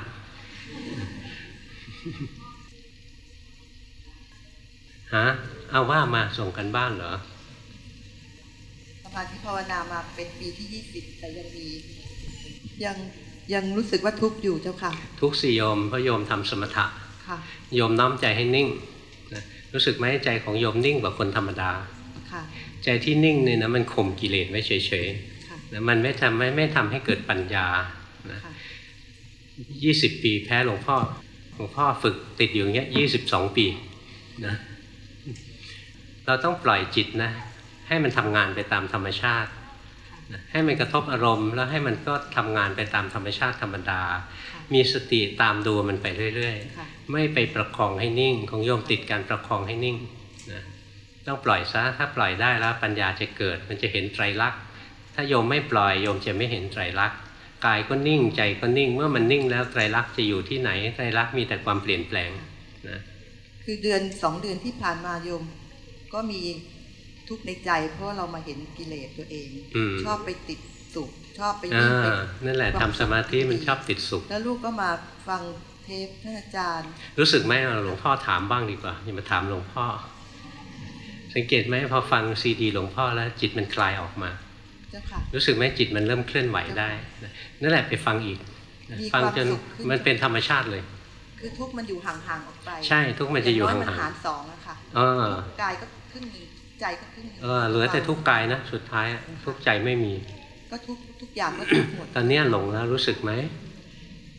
ฮะเอาว่ามาส่งกันบ้านเหรอสมาธิภาวนามาเป็นปีที่ยี่สิบแต่ยังมียังยังรู้สึกว่าทุกข์อยู่เจ้าค่ะทุกข์สิโยมเพราะโยมทำสมถะค่ะโยมน้อมใจให้นิ่งรู้สึกไหมใจของโยมนิ่งกว่าคนธรรมดาใจที่นิ่งเนี่ยนะมันข่มกิเลสไว้เฉยๆนะมันไม่ทำไม่ไม่ทำให้เกิดปัญญานะยี่สิบปีแพ้หลวงพ่อหลวงพ่อฝึกติดอยู่อย่างเงี้ยยี่สิบสองปีนะเราต้องปล่อยจิตนะให้มันทำงานไปตามธรรมชาตินะให้มันกระทบอารมณ์แล้วให้มันก็ทำงานไปตามธรรมชาติธรรมดามีสติตามดูมันไปเรื่อยๆไม่ไปประคองให้นิ่งของโยมติดการประคองให้นิ่งนะต้องปล่อยซะถ้าปล่อยได้แล้วปัญญาจะเกิดมันจะเห็นไตรลักษณ์ถ้าโยมไม่ปล่อยโยมจะไม่เห็นไตรลักษณ์กายก็นิ่งใจก็นิ่งเมื่อมันนิ่งแล้วไตรลักษณ์จะอยู่ที่ไหนไตรลักษณ์มีแต่ความเปลี่ยนแปลงนะคือเดือนสองเดือนที่ผ่านมาโยมก็มีทุกข์ในใจเพราะเรามาเห็นกิเลสตัวเองชอบไปติดสุขชอบไปยิ่งไปนั่นแหละทำสมาธิมันชอบติดสุขแล้วลูกก็มาฟังเทปท่านอาจารย์รู้สึกไหมหลวงพ่อถามบ้างดีกว่าอย่ามาถามหลวงพ่อสังเกตไหมพอฟังซีดีหลวงพ่อแล้วจิตมันคลายออกมารู้สึกไหมจิตมันเริ่มเคลื่อนไหวได้นั่นแหละไปฟังอีกฟังจนมันเป็นธรรมชาติเลยคือทุกมันอยู่ห่างๆออกไปใช่ทุกมันจะอยู่ห่างๆมันหารสองอะค่ะกายก็ขึ้นมีใจก็ขึ้นมีเออเหลือแต่ทุกกายนะสุดท้ายทุกใจไม่มีก็ทุกทุกอย่างก็ทุกหมดตอนนี้หลงแล้วรู้สึกไหม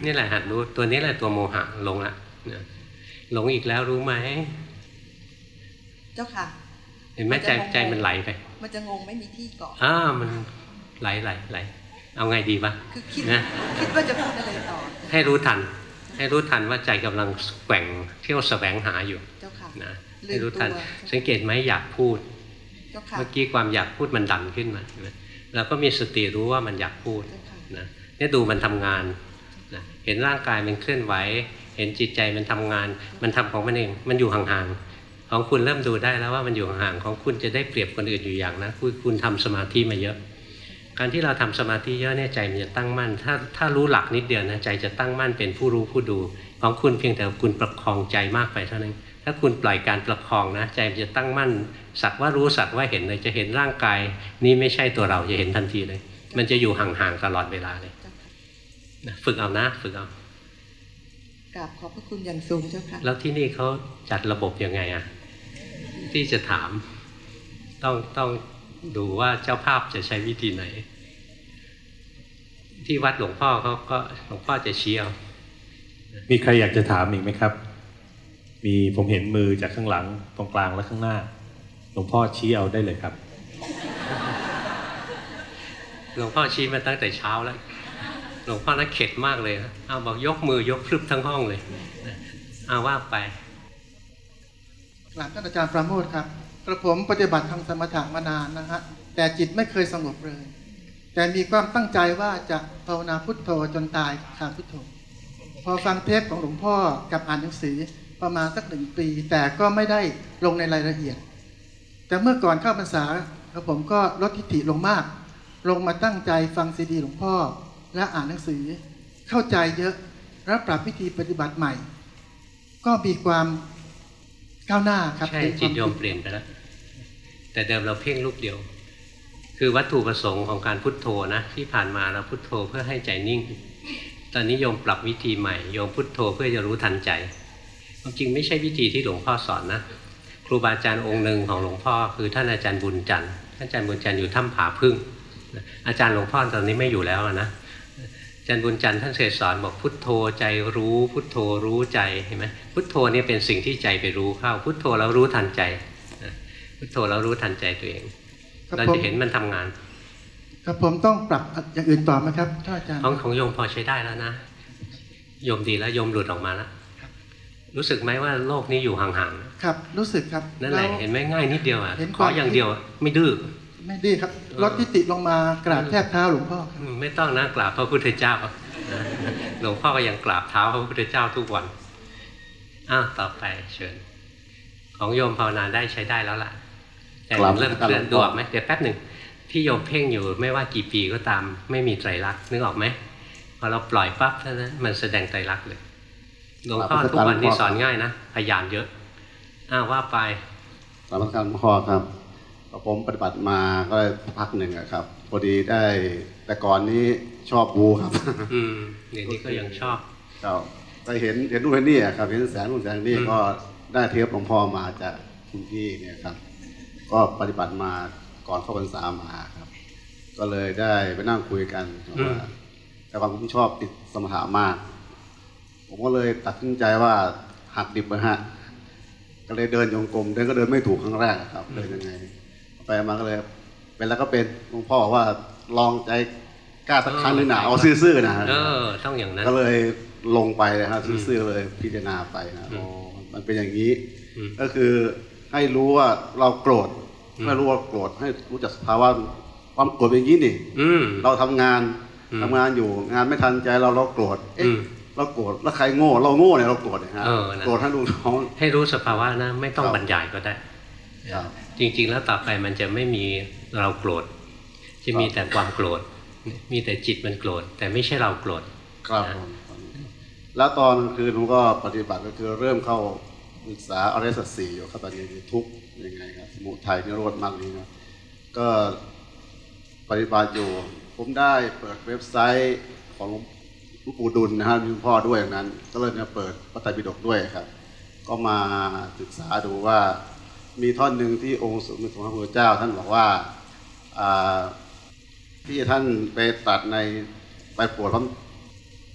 นี่แหละหัดรู้ตัวนี้แหละตัวโมหะหลงละหลงอีกแล้วรู้ไหมเจ้าค่ะเห็นไหมใจใจมันไหลไปมันจะงงไม่มีที่เกาะอ่ามันไหลไหลไหลเอาไงดีปะคือคิดนะคิดว่าจะพูดอะไรต่อให้รู้ทันให้รู้ทันว่าใจกำลังแกว่งเที่ยวแสวงหาอยู่เจ้าค่ะนะให้รู้ทันสังเกตไหมอยากพูดเมื่อกี้ความอยากพูดมันดันขึ้นมาเราก็มีสติรู้ว่ามันอยากพูดนะนี่ดูมันทำงานนะเห็นร่างกายมันเคลื่อนไหวเห็นจิตใจมันทำงานมันทำของมันเองมันอยู่ห่างๆของคุณเริ่มดูได้แล้วว่ามันอยู่ห่างๆของคุณจะได้เปรียบคนอื่นอยู่อย่างนะคุณคุณทำสมาธิมาเยอะการที่เราทำสมาธิเยอะเนี่ยใจมันจะตั้งมั่นถ้าถ้ารู้หลักนิดเดียวนะใจจะตั้งมั่นเป็นผู้รู้ผู้ดูของคุณเพียงแต่คุณประคองใจมากไปเท่านั้นถ้าคุณปล่อยการประคองนะใจมันจะตั้งมั่นสักว่ารู้สักว่าเห็นเลยจะเห็นร่างกายนี้ไม่ใช่ตัวเราจะเห็นทันทีเลยมันจะอยู่ห่างๆตลอดเวลาเลยฝึกเอานะฝึกเอากราบขอบพระคุณอย่างสูงเจ้าค่ะแล้วที่นี่เขาจัดระบบยังไงอะที่จะถามต้องต้องดูว่าเจ้าภาพจะใช้วิธีไหนที่วัดหลวงพ่อเขาก็หลวงพ่อจะชี้เอามีใครอยากจะถามอีกไหมครับมีผมเห็นมือจากข้างหลังตรงกลางและข้างหน้าหลวงพ่อชี้เอาได้เลยครับหลวงพ่อชี้มาตั้งแต่เช้าแล้วหลวงพ่อน่าเข็ดมากเลยนะเอาบอกยกมือยกพรึบทั้งห้องเลยเอาว่าไปกราบท่านอาจารย์ปราโมทย์ครับกระผมปฏิบัติทางสมถะมานานนะฮะแต่จิตไม่เคยสงบเลยแต่มีความตั้งใจว่าจะภาวนาพุทโธจนตายขาดพุทโธพอฟังเทปของหลวงพ่อกับอ่านหนังสือประมาณสักหนึ่งปีแต่ก็ไม่ได้ลงในรายละเอียดแต่เมื่อก่อนเข้าพรรษากระผมก็ลดทิฏฐิลงมากลงมาตั้งใจฟังซีดีหลวงพ่อและอ่านหนังสือเข้าใจเยอะและปรับวิธีปฏิบัติใหม่ก็มีความก้าวหน้าครับใช่จิตโยมเปลี่ยนไปแล้วแต่เดิมเราเพ่งลูกเดียวคือวัตถุประสงค์ของการพุทโธนะที่ผ่านมาเราพุทโธเพื่อให้ใจนิ่งตอนนี้โยมปรับวิธีใหม่โยมพุทโธเพื่อจะรู้ทันใจจริงไม่ใช่วิธีที่หลวงพ่อสอนนะครูบาอาจารย์องค์หนึ่งของหลวงพ่อคือท่านอาจารย์บุญจันทร์ท่านอาจารย์บุญจันทร์อยู่ถ้ำผาพึ่งอาจารย์หลวงพ่อตอนนี้ไม่อยู่แล้วนะอาจารย์บุญจันทร์ท่านเคยสอนบอกพุทโธใจรู้พุทโธรู้ใจเห็นไหมพุทโธเนี่ยเป็นสิ่งที่ใจไปรู้เข้าพุทโธแล้วรู้ทันใจพุทโธแล้วรู้ทันใจตัวเองเราจะเห็นมันทำงานครับผมต้องปรับอย่างอื่นต่อไหมครับท่านอาจารย์ของของโยมพอใช้ได้แล้วนะโยมดีแล้วโยมหลุดออกมาแล้วรู้สึกไหมว่าโลกนี้อยู่ห่างๆครับรู้สึกครับนั่นแหละเห็นไหมง่ายนิดเดียวอ่ะขออย่างเดียวไม่ดื้อไม่ดื้อครับลดทิฏฐิลงมากราบแทบเท้าหลวงพ่อไม่ต้องนะกราบพระพุทธเจ้าหลวงพ่อก็ยังกราบเท้าพระพุทธเจ้าทุกวันอ้าวต่อไปเชิญของโยมภาวนาได้ใช้ได้แล้วล่ะแต่เริ่มเคลื่อนดูออกไหมเดี๋ยวแป๊บหนึ่งที่โยมเพ่งอยู่ไม่ว่ากี่ปีก็ตามไม่มีไตรลักษณ์นึกออกไหมพอเราปล่อยปั๊บเท่านั้นมันแสดงไตรลักษณ์เลยหลวงพ่อทุกวันนี้สอนง่ายนะพยานเยอะอ้าวว่าไปสามการหลวงพ่อครับผมปฏิบัติมาก็พักหนึ่งครับพอดีได้แต่ก่อนนี้ชอบบูครับอืมเดี๋ยวนี้ก็ยังชอบครับไปเห็นเห็นนู่นนี่ครับเห็นแสงนู่นแสงนี่ก็ได้เทปหลวงพ่อมาจากคุณพี่เนี่ยครับก็ปฏิบัติมาก่อนเข้าพรรษามาครับก็เลยได้ไปนั่งคุยกันว่าแต่ความผมชอบติดสมถะมากผมก็เลยตัดสินใจว่าหักดิบไปฮะก็เลยเดินโยงกลมเดินก็เดินไม่ถูกครั้งแรกครับเดินยังไงไปมาก็เลยเป็นแล้วก็เป็นหลวงพ่อว่าลองใจกล้าสักครั้งนึงหนาเอาซื่อๆนะเออต้องอย่างนั้นก็เลยลงไปเลยครับซื่อๆเลยพิจารณาไปนะอ๋อมันเป็นอย่างนี้ก็คือให้รู้ว่าเราโกรธให้รู้ว่าโกรธให้รู้จักสภาวะความโกรธเป็นอย่างนี้นี่เราทำงานทำงานอยู่งานไม่ทันใจเราเราโกรธเอ๊ะเราโกรธแล้วใครโง่เราโง่เนี่ยเราโกรธนะฮะโกรธให้รู้ท้องให้รู้สภาวะนะไม่ต้องบรรยายก็ได้จริงๆแล้วต่อไปมันจะไม่มีเราโกรธจะมีแต่ความโกรธมีแต่จิตมันโกรธแต่ไม่ใช่เราโกรธครับแล้วตอนคืนผมก็ปฏิบัติก็คือเริ่มเข้าศึกษาอริยสัจสี่อยู่ครับตอนนี้ทุกข์ยังไงครับสมุทัยนิโรธมรรคนี้นะก็ปฏิบัติอยู่ผมได้เปิดเว็บไซต์ของหลวงปู่ดุลนะครับมีพ่อด้วยอย่างนั้นก็เลยมาเปิดพระไตรปิฎกด้วยครับก็มาศึกษาดูว่ามีท่อนหนึ่งที่องค์สมเด็จพระพุทธเจ้าท่านบอกว่าที่ท่านไปตัดในไปโปรดพระป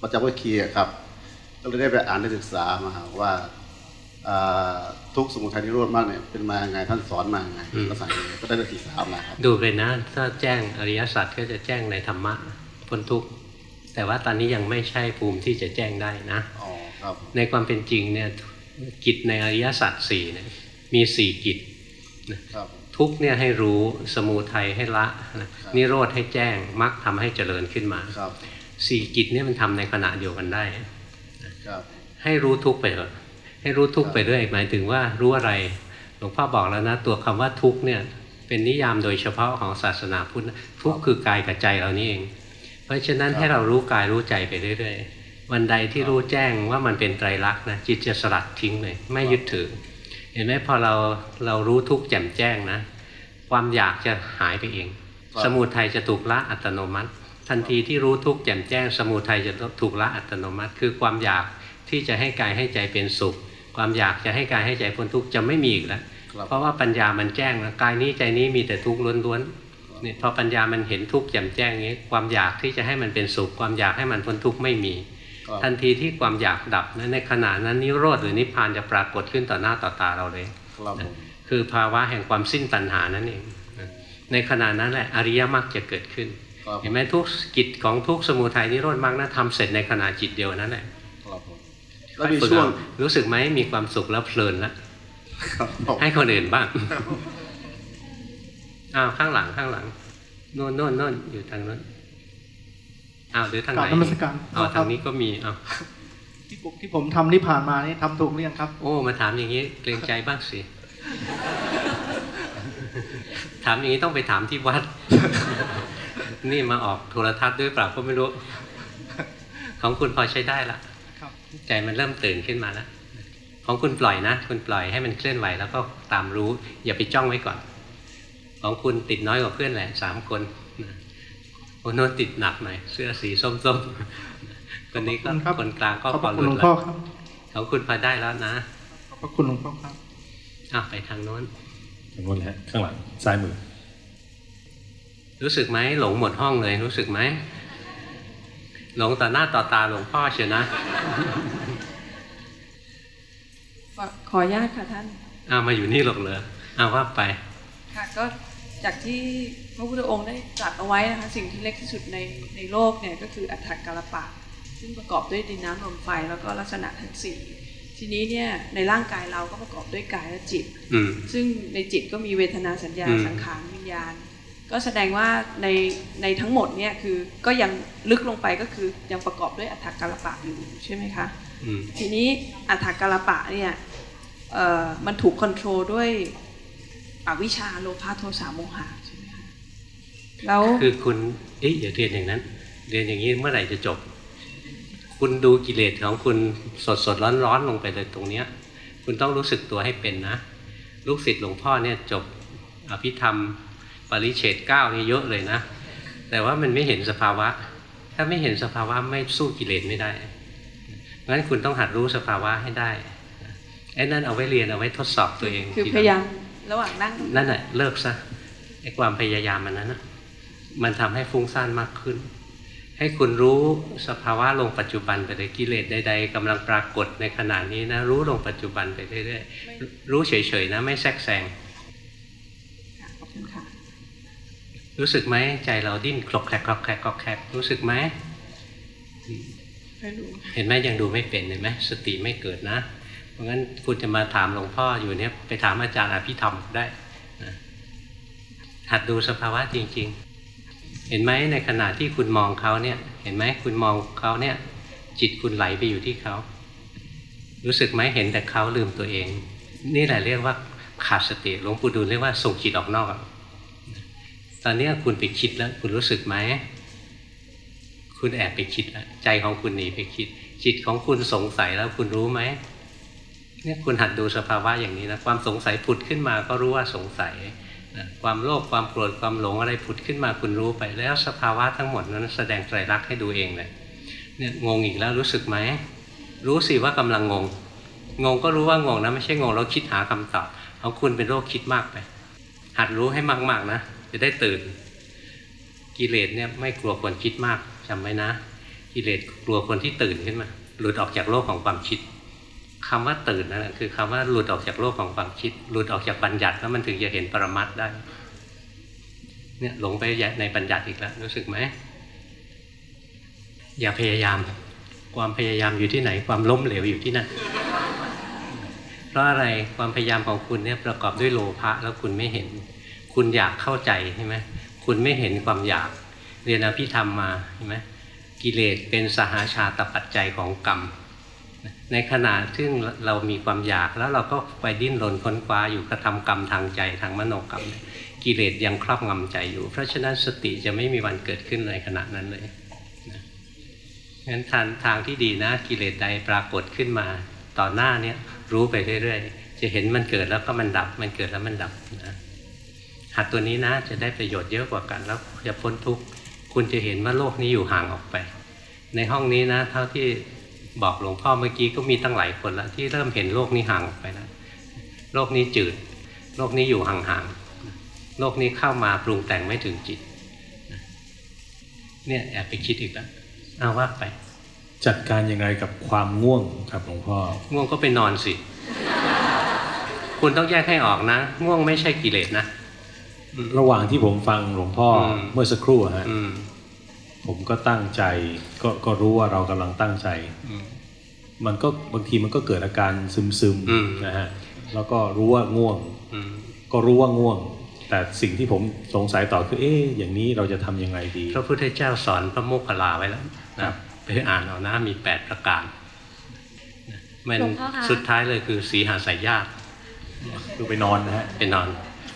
ประจำวิคีครับก็เลยได้ไปอ่านได้ศึกษามาว่าทุกสมุทัยนิโรธมากเนี่ยเป็นมาไงท่านสอนมาไงก็สั่งก็ได้ศึกษามาครับดูเลยนะถ้าแจ้งอริยสัจก็จะแจ้งในธรรมะพ้นทุกข์แต่ว่าตอนนี้ยังไม่ใช่ภูมิที่จะแจ้งได้นะอ๋อครับในความเป็นจริงเนี่ยกิจในอริยสัจสี่เนี่ยมีสี่กิจทุกเนี่ยให้รู้สมุทัยให้ละนิโรธให้แจ้งมรรคทำให้เจริญขึ้นมาสี่กิจเนี่ยมันทำในขณะเดียวกันได้ให้รู้ทุกไปเถอะให้รู้ทุกไปเรื่อยหมายถึงว่ารู้อะไรหลวงพ่อบอกแล้วนะตัวคำว่าทุกเนี่ยเป็นนิยามโดยเฉพาะของศาสนาพุทธทุกคือกายกับใจเรานี่เองเพราะฉะนั้นให้เรารู้กายรู้ใจไปเรื่อยๆวันใดที่รู้แจ้งว่ามันเป็นไตรลักษณ์นะจิตจะสลัดทิ้งเลยไม่ยึดถือเห็นไหมพอเราเรารู้ทุกแจ่มแจ้งนะความอยากจะหายไปเองสมุทัยจะถูกละอัตโนมัติทันทีที่รู้ทุกแจ่มแจ้งสมุทัยจะถูกละอัตโนมัติคือความอยากที่จะให้กายให้ใจเป็นสุขความอยากจะให้กายให้ใจพ้นทุกข์จะไม่มีอีกแล้วเพราะว่าปัญญามันแจ้งนะกายนี้ใจนี้มีแต่ทุกข์ล้วนๆเนี่ยพอปัญญามันเห็นทุกข์แจ่มแจ้งนี้ความอยากที่จะให้มันเป็นสุขความอยากให้มันพ้นทุกข์ไม่มีทันทีที่ความอยากดับนะในขณะนั้นนิโรธหรือนิพพานจะปรากฏขึ้นต่อหน้าต่อตาเราเลยคือภาวะแห่งความสิ้นตัณหานั่นเองในขณะนั้นแหละอริยมรรคจะเกิดขึ้นเห็นไหมทุกกิจของทุกสมุทัยนิโรธมรรคนั้นทำเสร็จในขณะจิตเดียวนั้นแหละแล้วมีช่วงรู้สึกไหมมีความสุขแล้วเพลินแล้วให้คนอื่นบ้างอ้าวข้างหลังข้างหลังโน่นโน่นโน่นอยู่ทางนั้นอ้าวหรือทางไหนอ๋อทางนี้ก็มีอ้าวที่ผมที่ผมทำที่ผ่านมานี่ทำถูกหรือยังครับโอ้มาถามอย่างนี้เกรงใจบ้างสิถามอย่างนี้ต้องไปถามที่วัดนี่มาออกโทรทัศน์ด้วยเปล่าก็ไม่รู้ของคุณพอใช้ได้ละใจมันเริ่มตื่นขึ้นมาแล้วของคุณปล่อยนะคุณปล่อยให้มันเคลื่อนไหวแล้วก็ตามรู้อย่าไปจ้องไว้ก่อนของคุณติดน้อยกว่าเพื่อนแหละสามคนคนโน้นติดหนักหน่อยเสื้อสีส้มๆคนนี้ก็คนกลางก็พอหลุดแล้วของคุณพอได้แล้วนะขอบคุณหลวงพ่อครับอ้าวไปทางโน้นทางโน้นฮะข้างหลังซ้ายมือรู้สึกไหมหลงหมดห้องเลยรู้สึกไหมหลงต่อหน้าต่อตาหลวงพ่อเชียวนะขออนุญาตค่ะท่านอ้าวมาอยู่นี่หรอกเหรออ้าวว่าไปค่ะก็จากที่พระพุทธองค์ได้ตรัสเอาไว้นะคะสิ่งที่เล็กที่สุดในในโลกเนี่ยก็คืออัฏฐกัลปะซึ่งประกอบด้วยดินน้ำลมไฟแล้วก็ลักษณะทั้งสี่ทีนี้เนี่ยในร่างกายเราก็ประกอบด้วยกายและจิตซึ่งในจิตก็มีเวทนาสัญญาสังขารวิญญาณก็แสดงว่าในในทั้งหมดเนี่ยคือก็ยังลึกลงไปก็คือยังประกอบด้วยอัฏฐกัลปะอยู่ใช่ไหมคะทีนี้อัฏฐกัลปะเนี่ยมันถูกคอนโทรลด้วยอวิชชาโลภะโทสะโมหะใช่ไหมคะแล้วคือคุณเอ๊ะอย่าเรียนอย่างนั้นเรียนอย่างนี้เมื่อไหร่จะจบคุณดูกิเลสของคุณสดสดร้อนร้อนลงไปเลยตรงเนี้ยคุณต้องรู้สึกตัวให้เป็นนะลูกศิษย์หลวงพ่อเนี่ยจบอภิธรรมปริเฉดเก้านี่เยอะเลยนะแต่ว่ามันไม่เห็นสภาวะถ้าไม่เห็นสภาวะไม่สู้กิเลสไม่ได้งั้นคุณต้องหัดรู้สภาวะให้ได้ไอ้นั่นเอาไว้เรียนเอาไว้ทดสอบตัวเองคือพยายามระหว่างนั่งนั่นแหละเลิกซะไอ้ความพยายามมันนั้นนะมันทำให้ฟุ้งซ่านมากขึ้นให้คุณรู้สภาวะลงปัจจุบันไปเลยกิเลสใดๆกำลังปรากฏในขณะนี้นะรู้ลงปัจจุบันไปเรื่อยๆรู้เฉยๆนะไม่แทรกแซงรู้สึกไหมใจเราดิ้นคลอกแคลกคลอกแคลกคลอกแคลกรู้สึกไหมเห็นไหมยังดูไม่เป็นเห็นไหมสติไม่เกิดนะเพราะงั้นคุณจะมาถามหลวงพ่ออยู่เนี่ยไปถามอาจารย์อภิธรรมได้นะหัดดูสภาวะจริงๆเห็นไหมในขณะที่คุณมองเขาเนี่ยเห็นไหมคุณมองเขาเนี่ยจิตคุณไหลไปอยู่ที่เขารู้สึกไหมเห็นแต่เขาลืมตัวเองนี่แหละเรียกว่าขาดสติหลวงปู่ดูลเรียกว่าส่งจิตออกนอกตอนนี้คุณไปคิดแล้วคุณรู้สึกไหมคุณแอบไปคิดแล้วใจของคุณหนีไปคิดจิตของคุณสงสัยแล้วคุณรู้ไหมเนี่ยคุณหัดดูสภาวะอย่างนี้นะความสงสัยผุดขึ้นมาก็รู้ว่าสงสัยนะความโลภความโกรธความหลงอะไรผุดขึ้นมาคุณรู้ไปแล้วสภาวะทั้งหมดนั้นแสดงไตรลักษณ์ให้ดูเองเลยเนี่ยงงอีกแล้วรู้สึกไหมรู้สิว่ากำลังงงงงก็รู้ว่างงนะไม่ใช่งงแล้วคิดหาคำตอบของคุณเป็นโรคคิดมากไปหัดรู้ให้มากๆนะจะได้ตื่นกิเลสเนี่ยไม่กลัวคนคิดมากจำไว้นะกิเลสกลัวคนที่ตื่นขึ้นมาหลุดออกจากโลกของความคิดคำว่าตื่นนั่นแหละคือคำว่าหลุดออกจากโลกของความคิดหลุดออกจากบัญญัติแล้วมันถึงจะเห็นปรมัตถ์ได้เนี่ยหลงไปในบัญญัติอีกแล้วรู้สึกไหมอย่าพยายามความพยายามอยู่ที่ไหนความล้มเหลวอยู่ที่นั่นเพราะอะไรความพยายามของคุณเนี่ยประกอบด้วยโลภะแล้วคุณไม่เห็นคุณอยากเข้าใจใช่ไหมคุณไม่เห็นความอยากเรียนอภิธรรมมาใช่ไหมกิเลสเป็นสหาชาตปัจจัยของกรรมในขณะที่เรามีความอยากแล้วเราก็ไปดิ้นรนค้นคว้าอยู่กระทำกรรมทางใจทางมโนกรรมกิเลสยังครอบงำใจอยู่เพราะฉะนั้นสติจะไม่มีวันเกิดขึ้นในขณะนั้นเลยนะงั้นทางทางที่ดีนะกิเลสใดปรากฏขึ้นมาต่อหน้านี้รู้ไปเรื่อยๆจะเห็นมันเกิดแล้วก็มันดับมันเกิดแล้วมันดับนะหัดตัวนี้นะจะได้ประโยชน์เยอะกว่ากันแล้วจะพ้นทุกข์คุณจะเห็นว่าโลกนี้อยู่ห่างออกไปในห้องนี้นะเท่าที่บอกหลวงพ่อเมื่อกี้ก็มีตั้งหลายคนแล้วที่เริ่มเห็นโลกนี้ห่างออกไปแล้วโลกนี้จืดโลกนี้อยู่ห่างๆโลกนี้เข้ามาปรุงแต่งไม่ถึงจิตเนี่ยแอบไปคิดอีกแล้วเอาว่าไปจัดการยังไงกับความง่วงครับหลวงพ่อง่วงก็ไปนอนสิ คุณต้องแยกให้ออกนะง่วงไม่ใช่กิเลสนะระหว่างที่ผมฟังหลวงพ่อเมื่อสักครู่ฮะผมก็ตั้งใจก็ก็รู้ว่าเรากำลังตั้งใจมันก็บางทีมันก็เกิดอาการซึมๆนะฮะแล้วก็รู้ว่าง่วงก็รู้ว่าง่วงแต่สิ่งที่ผมสงสัยต่อคือเอ๊ะอย่างนี้เราจะทำยังไงดีพระพุทธเจ้าสอนพระโมคคัลลาไว้แล้วนะไปอ่านเอานะมีแปดประการมันสุดท้ายเลยคือสีหาสายญาติคือไปนอนนะฮะไปนอน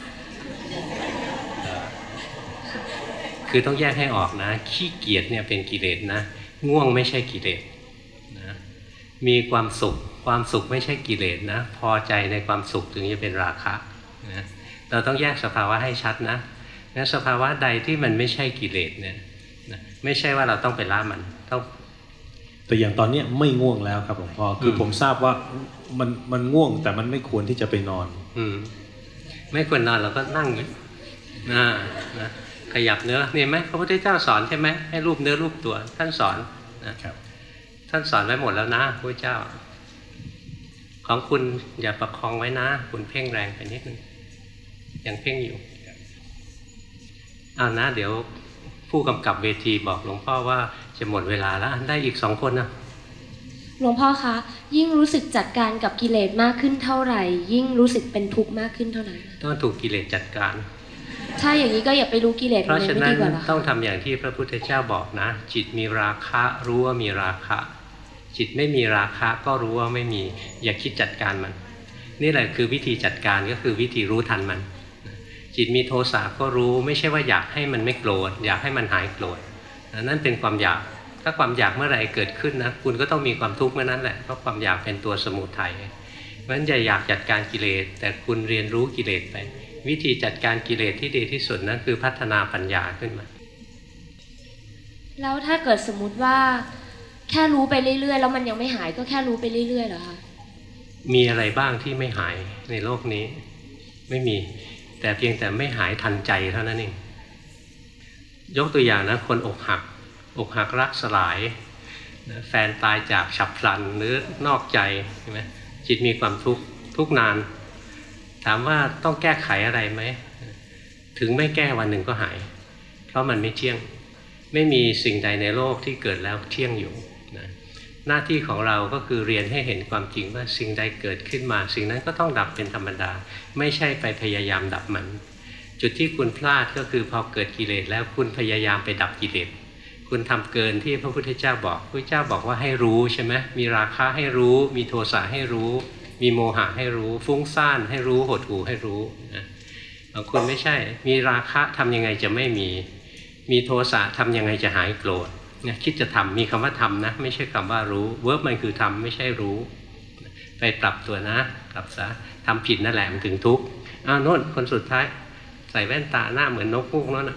คือต้องแยกให้ออกนะขี้เกียจเนี่ยเป็นกิเลสนะง่วงไม่ใช่กิเลสนะมีความสุขความสุขไม่ใช่กิเลสนะพอใจในความสุขถึงจะเป็นราคะนะเราต้องแยกสภาวะให้ชัดนะงั้นสภาวะใดที่มันไม่ใช่กิเลสเนี่ยนะไม่ใช่ว่าเราต้องไปละมันต้องแต่อย่างตอนนี้ไม่ง่วงแล้วครับหลวงพ่อคือผมทราบว่ามันมันง่วงแต่มันไม่ควรที่จะไปนอนอืมไม่ควรนอนเราก็นั่งนะนะขยับเนื้อนี่ไหมพระพุทธเจ้าสอนใช่ไหมให้รูปเนื้อรูปตัวท่านสอนนะครับท่านสอนไว้หมดแล้วนะพระเจ้าของคุณอย่าประคองไว้นะคุณเพ่งแรงไปนิดนึงยังเพ่งอยู่เอานะเดี๋ยวผู้กำกับเวทีบอกหลวงพ่อว่าจะหมดเวลาแล้วได้อีกสองคนนะหลวงพ่อคะยิ่งรู้สึกจัดการกับกิเลสมากขึ้นเท่าไหร่ยิ่งรู้สึกเป็นทุกข์มากขึ้นเท่านั้นต้องถูกกิเลสจัดการใช่อย่างนี้ก็อย่าไปรู้กิเลสเพราะฉะนั้นต้องทำอย่างที่พระพุทธเจ้าบอกนะจิตมีราคะรู้ว่ามีราคะจิตไม่มีราคะก็รู้ว่าไม่มีอย่าคิดจัดการมันนี่แหละคือวิธีจัดการก็คือวิธีรู้ทันมันจิตมีโทสะก็รู้ไม่ใช่ว่าอยากให้มันไม่โกรธอยากให้มันหายโกรธนั่นเป็นความอยากถ้าความอยากเมื่อไหร่เกิดขึ้นนะคุณก็ต้องมีความทุกข์เมื่อนั้นแหละเพราะความอยากเป็นตัวสมุทัยเพราะฉะนั้นอย่าอยากจัดการกิเลสแต่คุณเรียนรู้กิเลสไปวิธีจัดการกิเลสที่ดีที่สุดนั้นคือพัฒนาปัญญาขึ้นมาแล้วถ้าเกิดสมมุติว่าแค่รู้ไปเรื่อยๆแล้วมันยังไม่หายก็แค่รู้ไปเรื่อยๆเหรอคะมีอะไรบ้างที่ไม่หายในโลกนี้ไม่มีแต่เพียงแต่ไม่หายทันใจเท่านั้นเองยกตัวอย่างนะคนอกหักอกหักรักสลายแฟนตายจากฉับพลันหรือนอกใจใช่ไหมจิตมีความทุกข์ทุกนานถามว่าต้องแก้ไขอะไรไหมถึงไม่แก้วันหนึ่งก็หายเพราะมันไม่เที่ยงไม่มีสิ่งใดในโลกที่เกิดแล้วเที่ยงอยู่นะหน้าที่ของเราก็คือเรียนให้เห็นความจริงว่าสิ่งใดเกิดขึ้นมาสิ่งนั้นก็ต้องดับเป็นธรรมดาไม่ใช่ไปพยายามดับมันจุดที่คุณพลาดก็คือพอเกิดกิเลสแล้วคุณพยายามไปดับกิเลสคุณทำเกินที่พระพุทธเจ้าบอกพระพุทธเจ้าบอกว่าให้รู้ใช่ไหมมีราคะให้รู้มีโทสะให้รู้มีโมหะให้รู้ฟุ้งซ่านให้รู้หดหู่ให้รู้นะบางคนไม่ใช่มีราคะทำยังไงจะไม่มีมีโทสะทำยังไงจะหายโกรธเนี่ยคิดจะทำมีคำว่าทำนะไม่ใช่คำว่ารู้เวิร์บมันคือทำไม่ใช่รู้ไปปรับตัวนะปรับซะทำผิดนั่นแหละมันถึงทุกข์อ้าวโน่นคนสุดท้ายใส่แว่นตาหน้าเหมือนนกฮูกนั่นนะ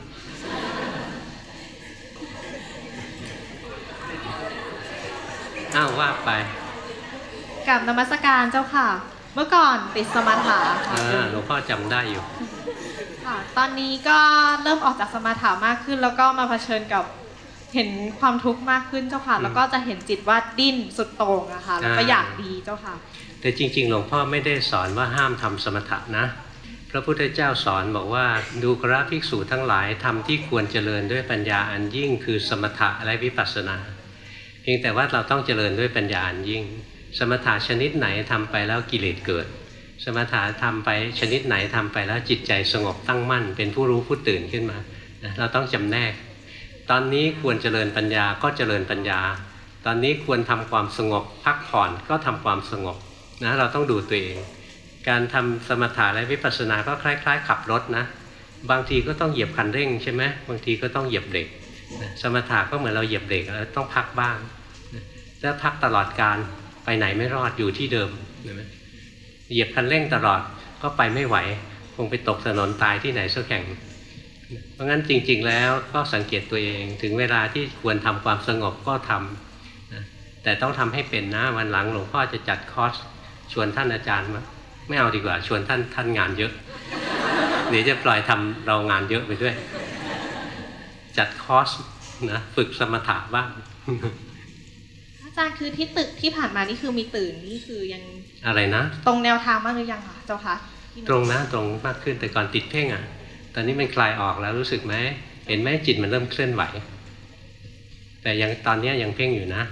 อ้าวว่าไปกับนมัสการเจ้าค่ะเมื่อก่อนติดสมาธิค่ะหลวงพ่อจำได้อยู่ค่ะตอนนี้ก็เริ่มออกจากสมาธิมากขึ้นแล้วก็มาเผชิญกับเห็นความทุกข์มากขึ้นเจ้าค่ะแล้วก็จะเห็นจิตว่าดิ้นสุดโต่งอะค่ะแล้วก็อยากดีเจ้าค่ะแต่จริงๆหลวงพ่อไม่ได้สอนว่าห้ามทำสมถะนะพระพุทธเจ้าสอนบอกว่าดูกราภิกษุทั้งหลายทำที่ควรเจริญด้วยปัญญาอันยิ่งคือสมถะและวิปัสสนาเพียงแต่ว่าเราต้องเจริญด้วยปัญญาอันยิ่งสมถะชนิดไหนทำไปแล้วกิเลสเกิดสมถะทำไปชนิดไหนทำไปแล้วจิตใจสงบตั้งมั่นเป็นผู้รู้ผู้ตื่นขึ้นมาเราต้องจำแนกตอนนี้ควรเจริญปัญญาก็เจริญปัญญาตอนนี้ควรทำความสงบพักผ่อนก็ทำความสงบนะเราต้องดูตัวเองการทำสมถะและวิปัสสนาก็คล้ายๆขับรถนะบางทีก็ต้องเหยียบคันเร่งใช่ไหมบางทีก็ต้องเหยียบเบรกสมถะก็เหมือนเราเหยียบเบรกแล้วต้องพักบ้างถ้าพักตลอดการไปไหนไม่รอดอยู่ที่เดิมเหยียบคันเร่งตลอดก็ไปไม่ไหวคงไปตกถนนตายที่ไหนสักแห่งเพราะงั้นจริงๆแล้วก็สังเกตตัวเองถึงเวลาที่ควรทำความสงบก็ทำแต่ต้องทำให้เป็นนะวันหลังหลวงพ่อจะจัดคอร์สชวนท่านอาจารย์มาไม่เอาดีกว่าชวนท่านท่านงานเยอะเดี๋ยวจะปล่อยทำเรางานเยอะไปด้วยจัดคอร์สนะฝึกสมถะบ้างอาจารย์คือที่ตึกที่ผ่านมานี่คือมีตื่นนี่คือยังอะไรนะตรงแนวทางมากหรือยังคะเจ้าคะตรงนะตรงมากขึ้นแต่ก่อนติดเพ่งอ่ะตอนนี้มันคลายออกแล้วรู้สึกไหมเห็นไหมจิตมันเริ่มเคลื่อนไหวแต่ยังตอนนี้ยังเพ่งอยู่นะ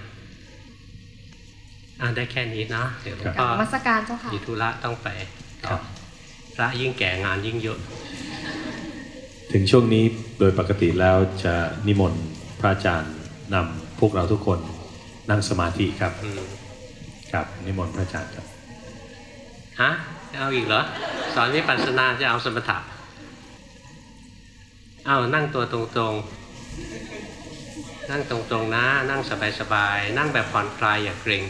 อ่าได้แค่นี้นะเดี๋ยวหลวงพ่อมัสการเจ้าค่ะมีธุระต้องไปพระยิ่งแก่งานยิ่งเยอะถึงช่วงนี้โดยปกติแล้วจะนิมนต์พระอาจารย์นำพวกเราทุกคนนั่งสมาธิครับครับนิมนต์พระอาจารย์ครับฮะจะเอาอีกเหรอสอนวิปัสสนาจะเอาสมถะเอานั่งตัวตรงๆนั่งตรงๆนะนั่งสบายๆนั่งแบบผ่อนคลายอย่าเกร็ง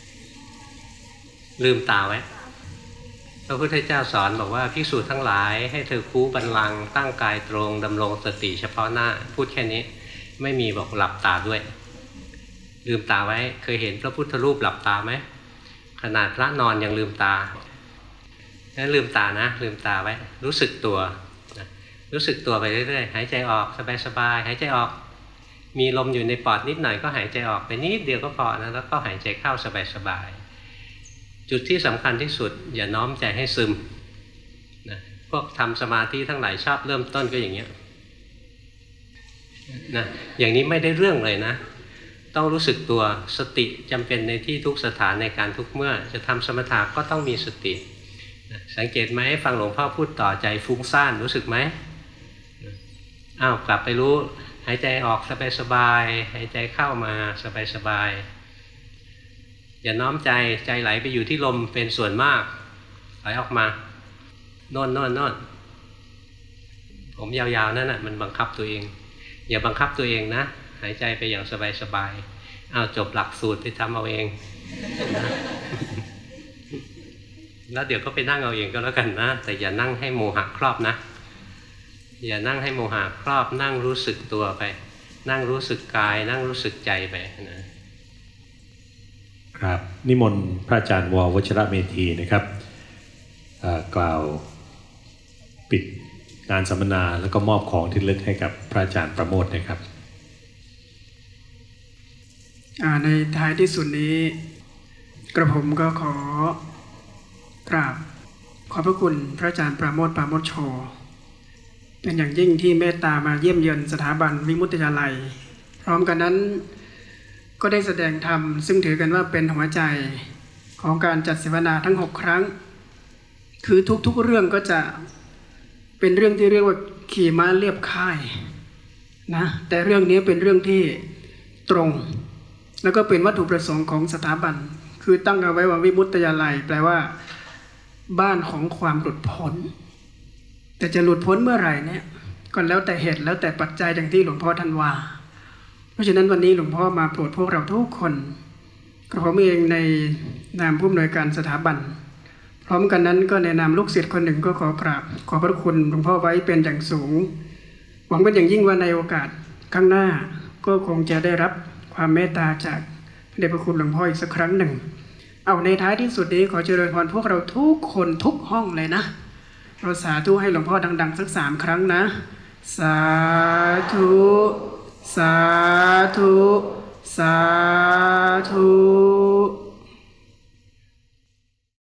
ลืมตาไว้พระพุทธเจ้าสอนบอกว่าภิกษุทั้งหลายให้เธอคูบัลลังก์ตั้งกายตรงดำรงสติเฉพาะหน้าพูดแค่นี้ไม่มีบอกหลับตาด้วยลืมตาไว้เคยเห็นพระพุทธรูปหลับตาไหมขนาดพระนอนยังลืมตางั้นลืมตานะลืมตาไว้รู้สึกตัวรู้สึกตัวไปเรื่อยๆหายใจออกสบายๆหายใจออกมีลมอยู่ในปอดนิดหน่อยก็หายใจออกไปนิดเดียวก็พอนะแล้วก็หายใจเข้าสบายๆจุดที่สำคัญที่สุดอย่าน้อมใจให้ซึมนะพวกทำสมาธิทั้งหลายชอบเริ่มต้นก็อย่างเงี้ยนะอย่างนี้ไม่ได้เรื่องเลยนะต้องรู้สึกตัวสติจำเป็นในที่ทุกสถานในการทุกเมื่อจะทำสมถะก็ต้องมีสติสังเกตไหมฟังหลวงพ่อพูดต่อใจฟุ้งซ่านรู้สึกไหมอ้าวกลับไปรู้หายใจออกสบายๆหายใจเข้ามาสบายๆอย่าน้อมใจใจไหลไปอยู่ที่ลมเป็นส่วนมากไหลออกมาโน่นโน่นโน่นผมยาวๆนั่นน่ะมันบังคับตัวเองอย่าบังคับตัวเองนะหายใจไปอย่างสบายๆเอาจบหลักสูตรไปทำเอาเองแล้วเดี๋ยวก็ไปนั่งเอาเองก็แล้วกันนะแต่อย่านั่งให้โมหะครอบนะอย่านั่งให้โมหะครอบนั่งรู้สึกตัวไปนั่งรู้สึกกายนั่งรู้สึกใจไปนะครับนิมนต์พระอาจารย์ววชรเมธีนะครับกล่าวปิดงานสัมมนาแล้วก็มอบของที่ระลึกให้กับพระอาจารย์ประโมทนะครับในท้ายที่สุดนี้กระผมก็ขอกราบขอบพระคุณพระอาจารย์ประโมท ปราโมชโชเป็นอย่างยิ่งที่เมตตามาเยี่ยมเยือนสถาบันวิมุตติยาลัยพร้อมกันนั้นก็ได้แสดงธรรมซึ่งถือกันว่าเป็นหัวใจของการจัดเสวนาทั้งหกครั้งคือทุกๆเรื่องก็จะเป็นเรื่องที่เรียกว่าขี่ม้าเรียบค่ายนะแต่เรื่องนี้เป็นเรื่องที่ตรงแล้วก็เป็นวัตถุประสงค์ของสถาบันคือตั้งเอาไว้ว่าวิมุตติยาลัยแปลว่าบ้านของความหลุดพ้นแต่จะหลุดพ้นเมื่อไหร่เนี่ยก็แล้วแต่เหตุแล้วแต่ปัจจัยอย่างที่หลวงพ่อท่านว่าเพราะฉะนั้นวันนี้หลวงพ่อมาโปรดพวกเราทุกคนกระผมเองในนามผู้อำนวยการสถาบันพร้อมกันนั้นก็ในนามลูกศิษย์คนหนึ่งก็ขอกราบขอพระคุณหลวงพ่อไว้เป็นอย่างสูงหวังเป็นอย่างยิ่งว่าในโอกาสข้างหน้าก็คงจะได้รับความเมตตาจากพระเดชพระคุณหลวงพ่ออีกสักครั้งหนึ่งเอาในท้ายที่สุดนี้ขอเจริญพรพวกเราทุกคนทุกห้องเลยนะเราสาธุให้หลวงพ่อดังๆสักสามครั้งนะสาธุสาธุสาธุ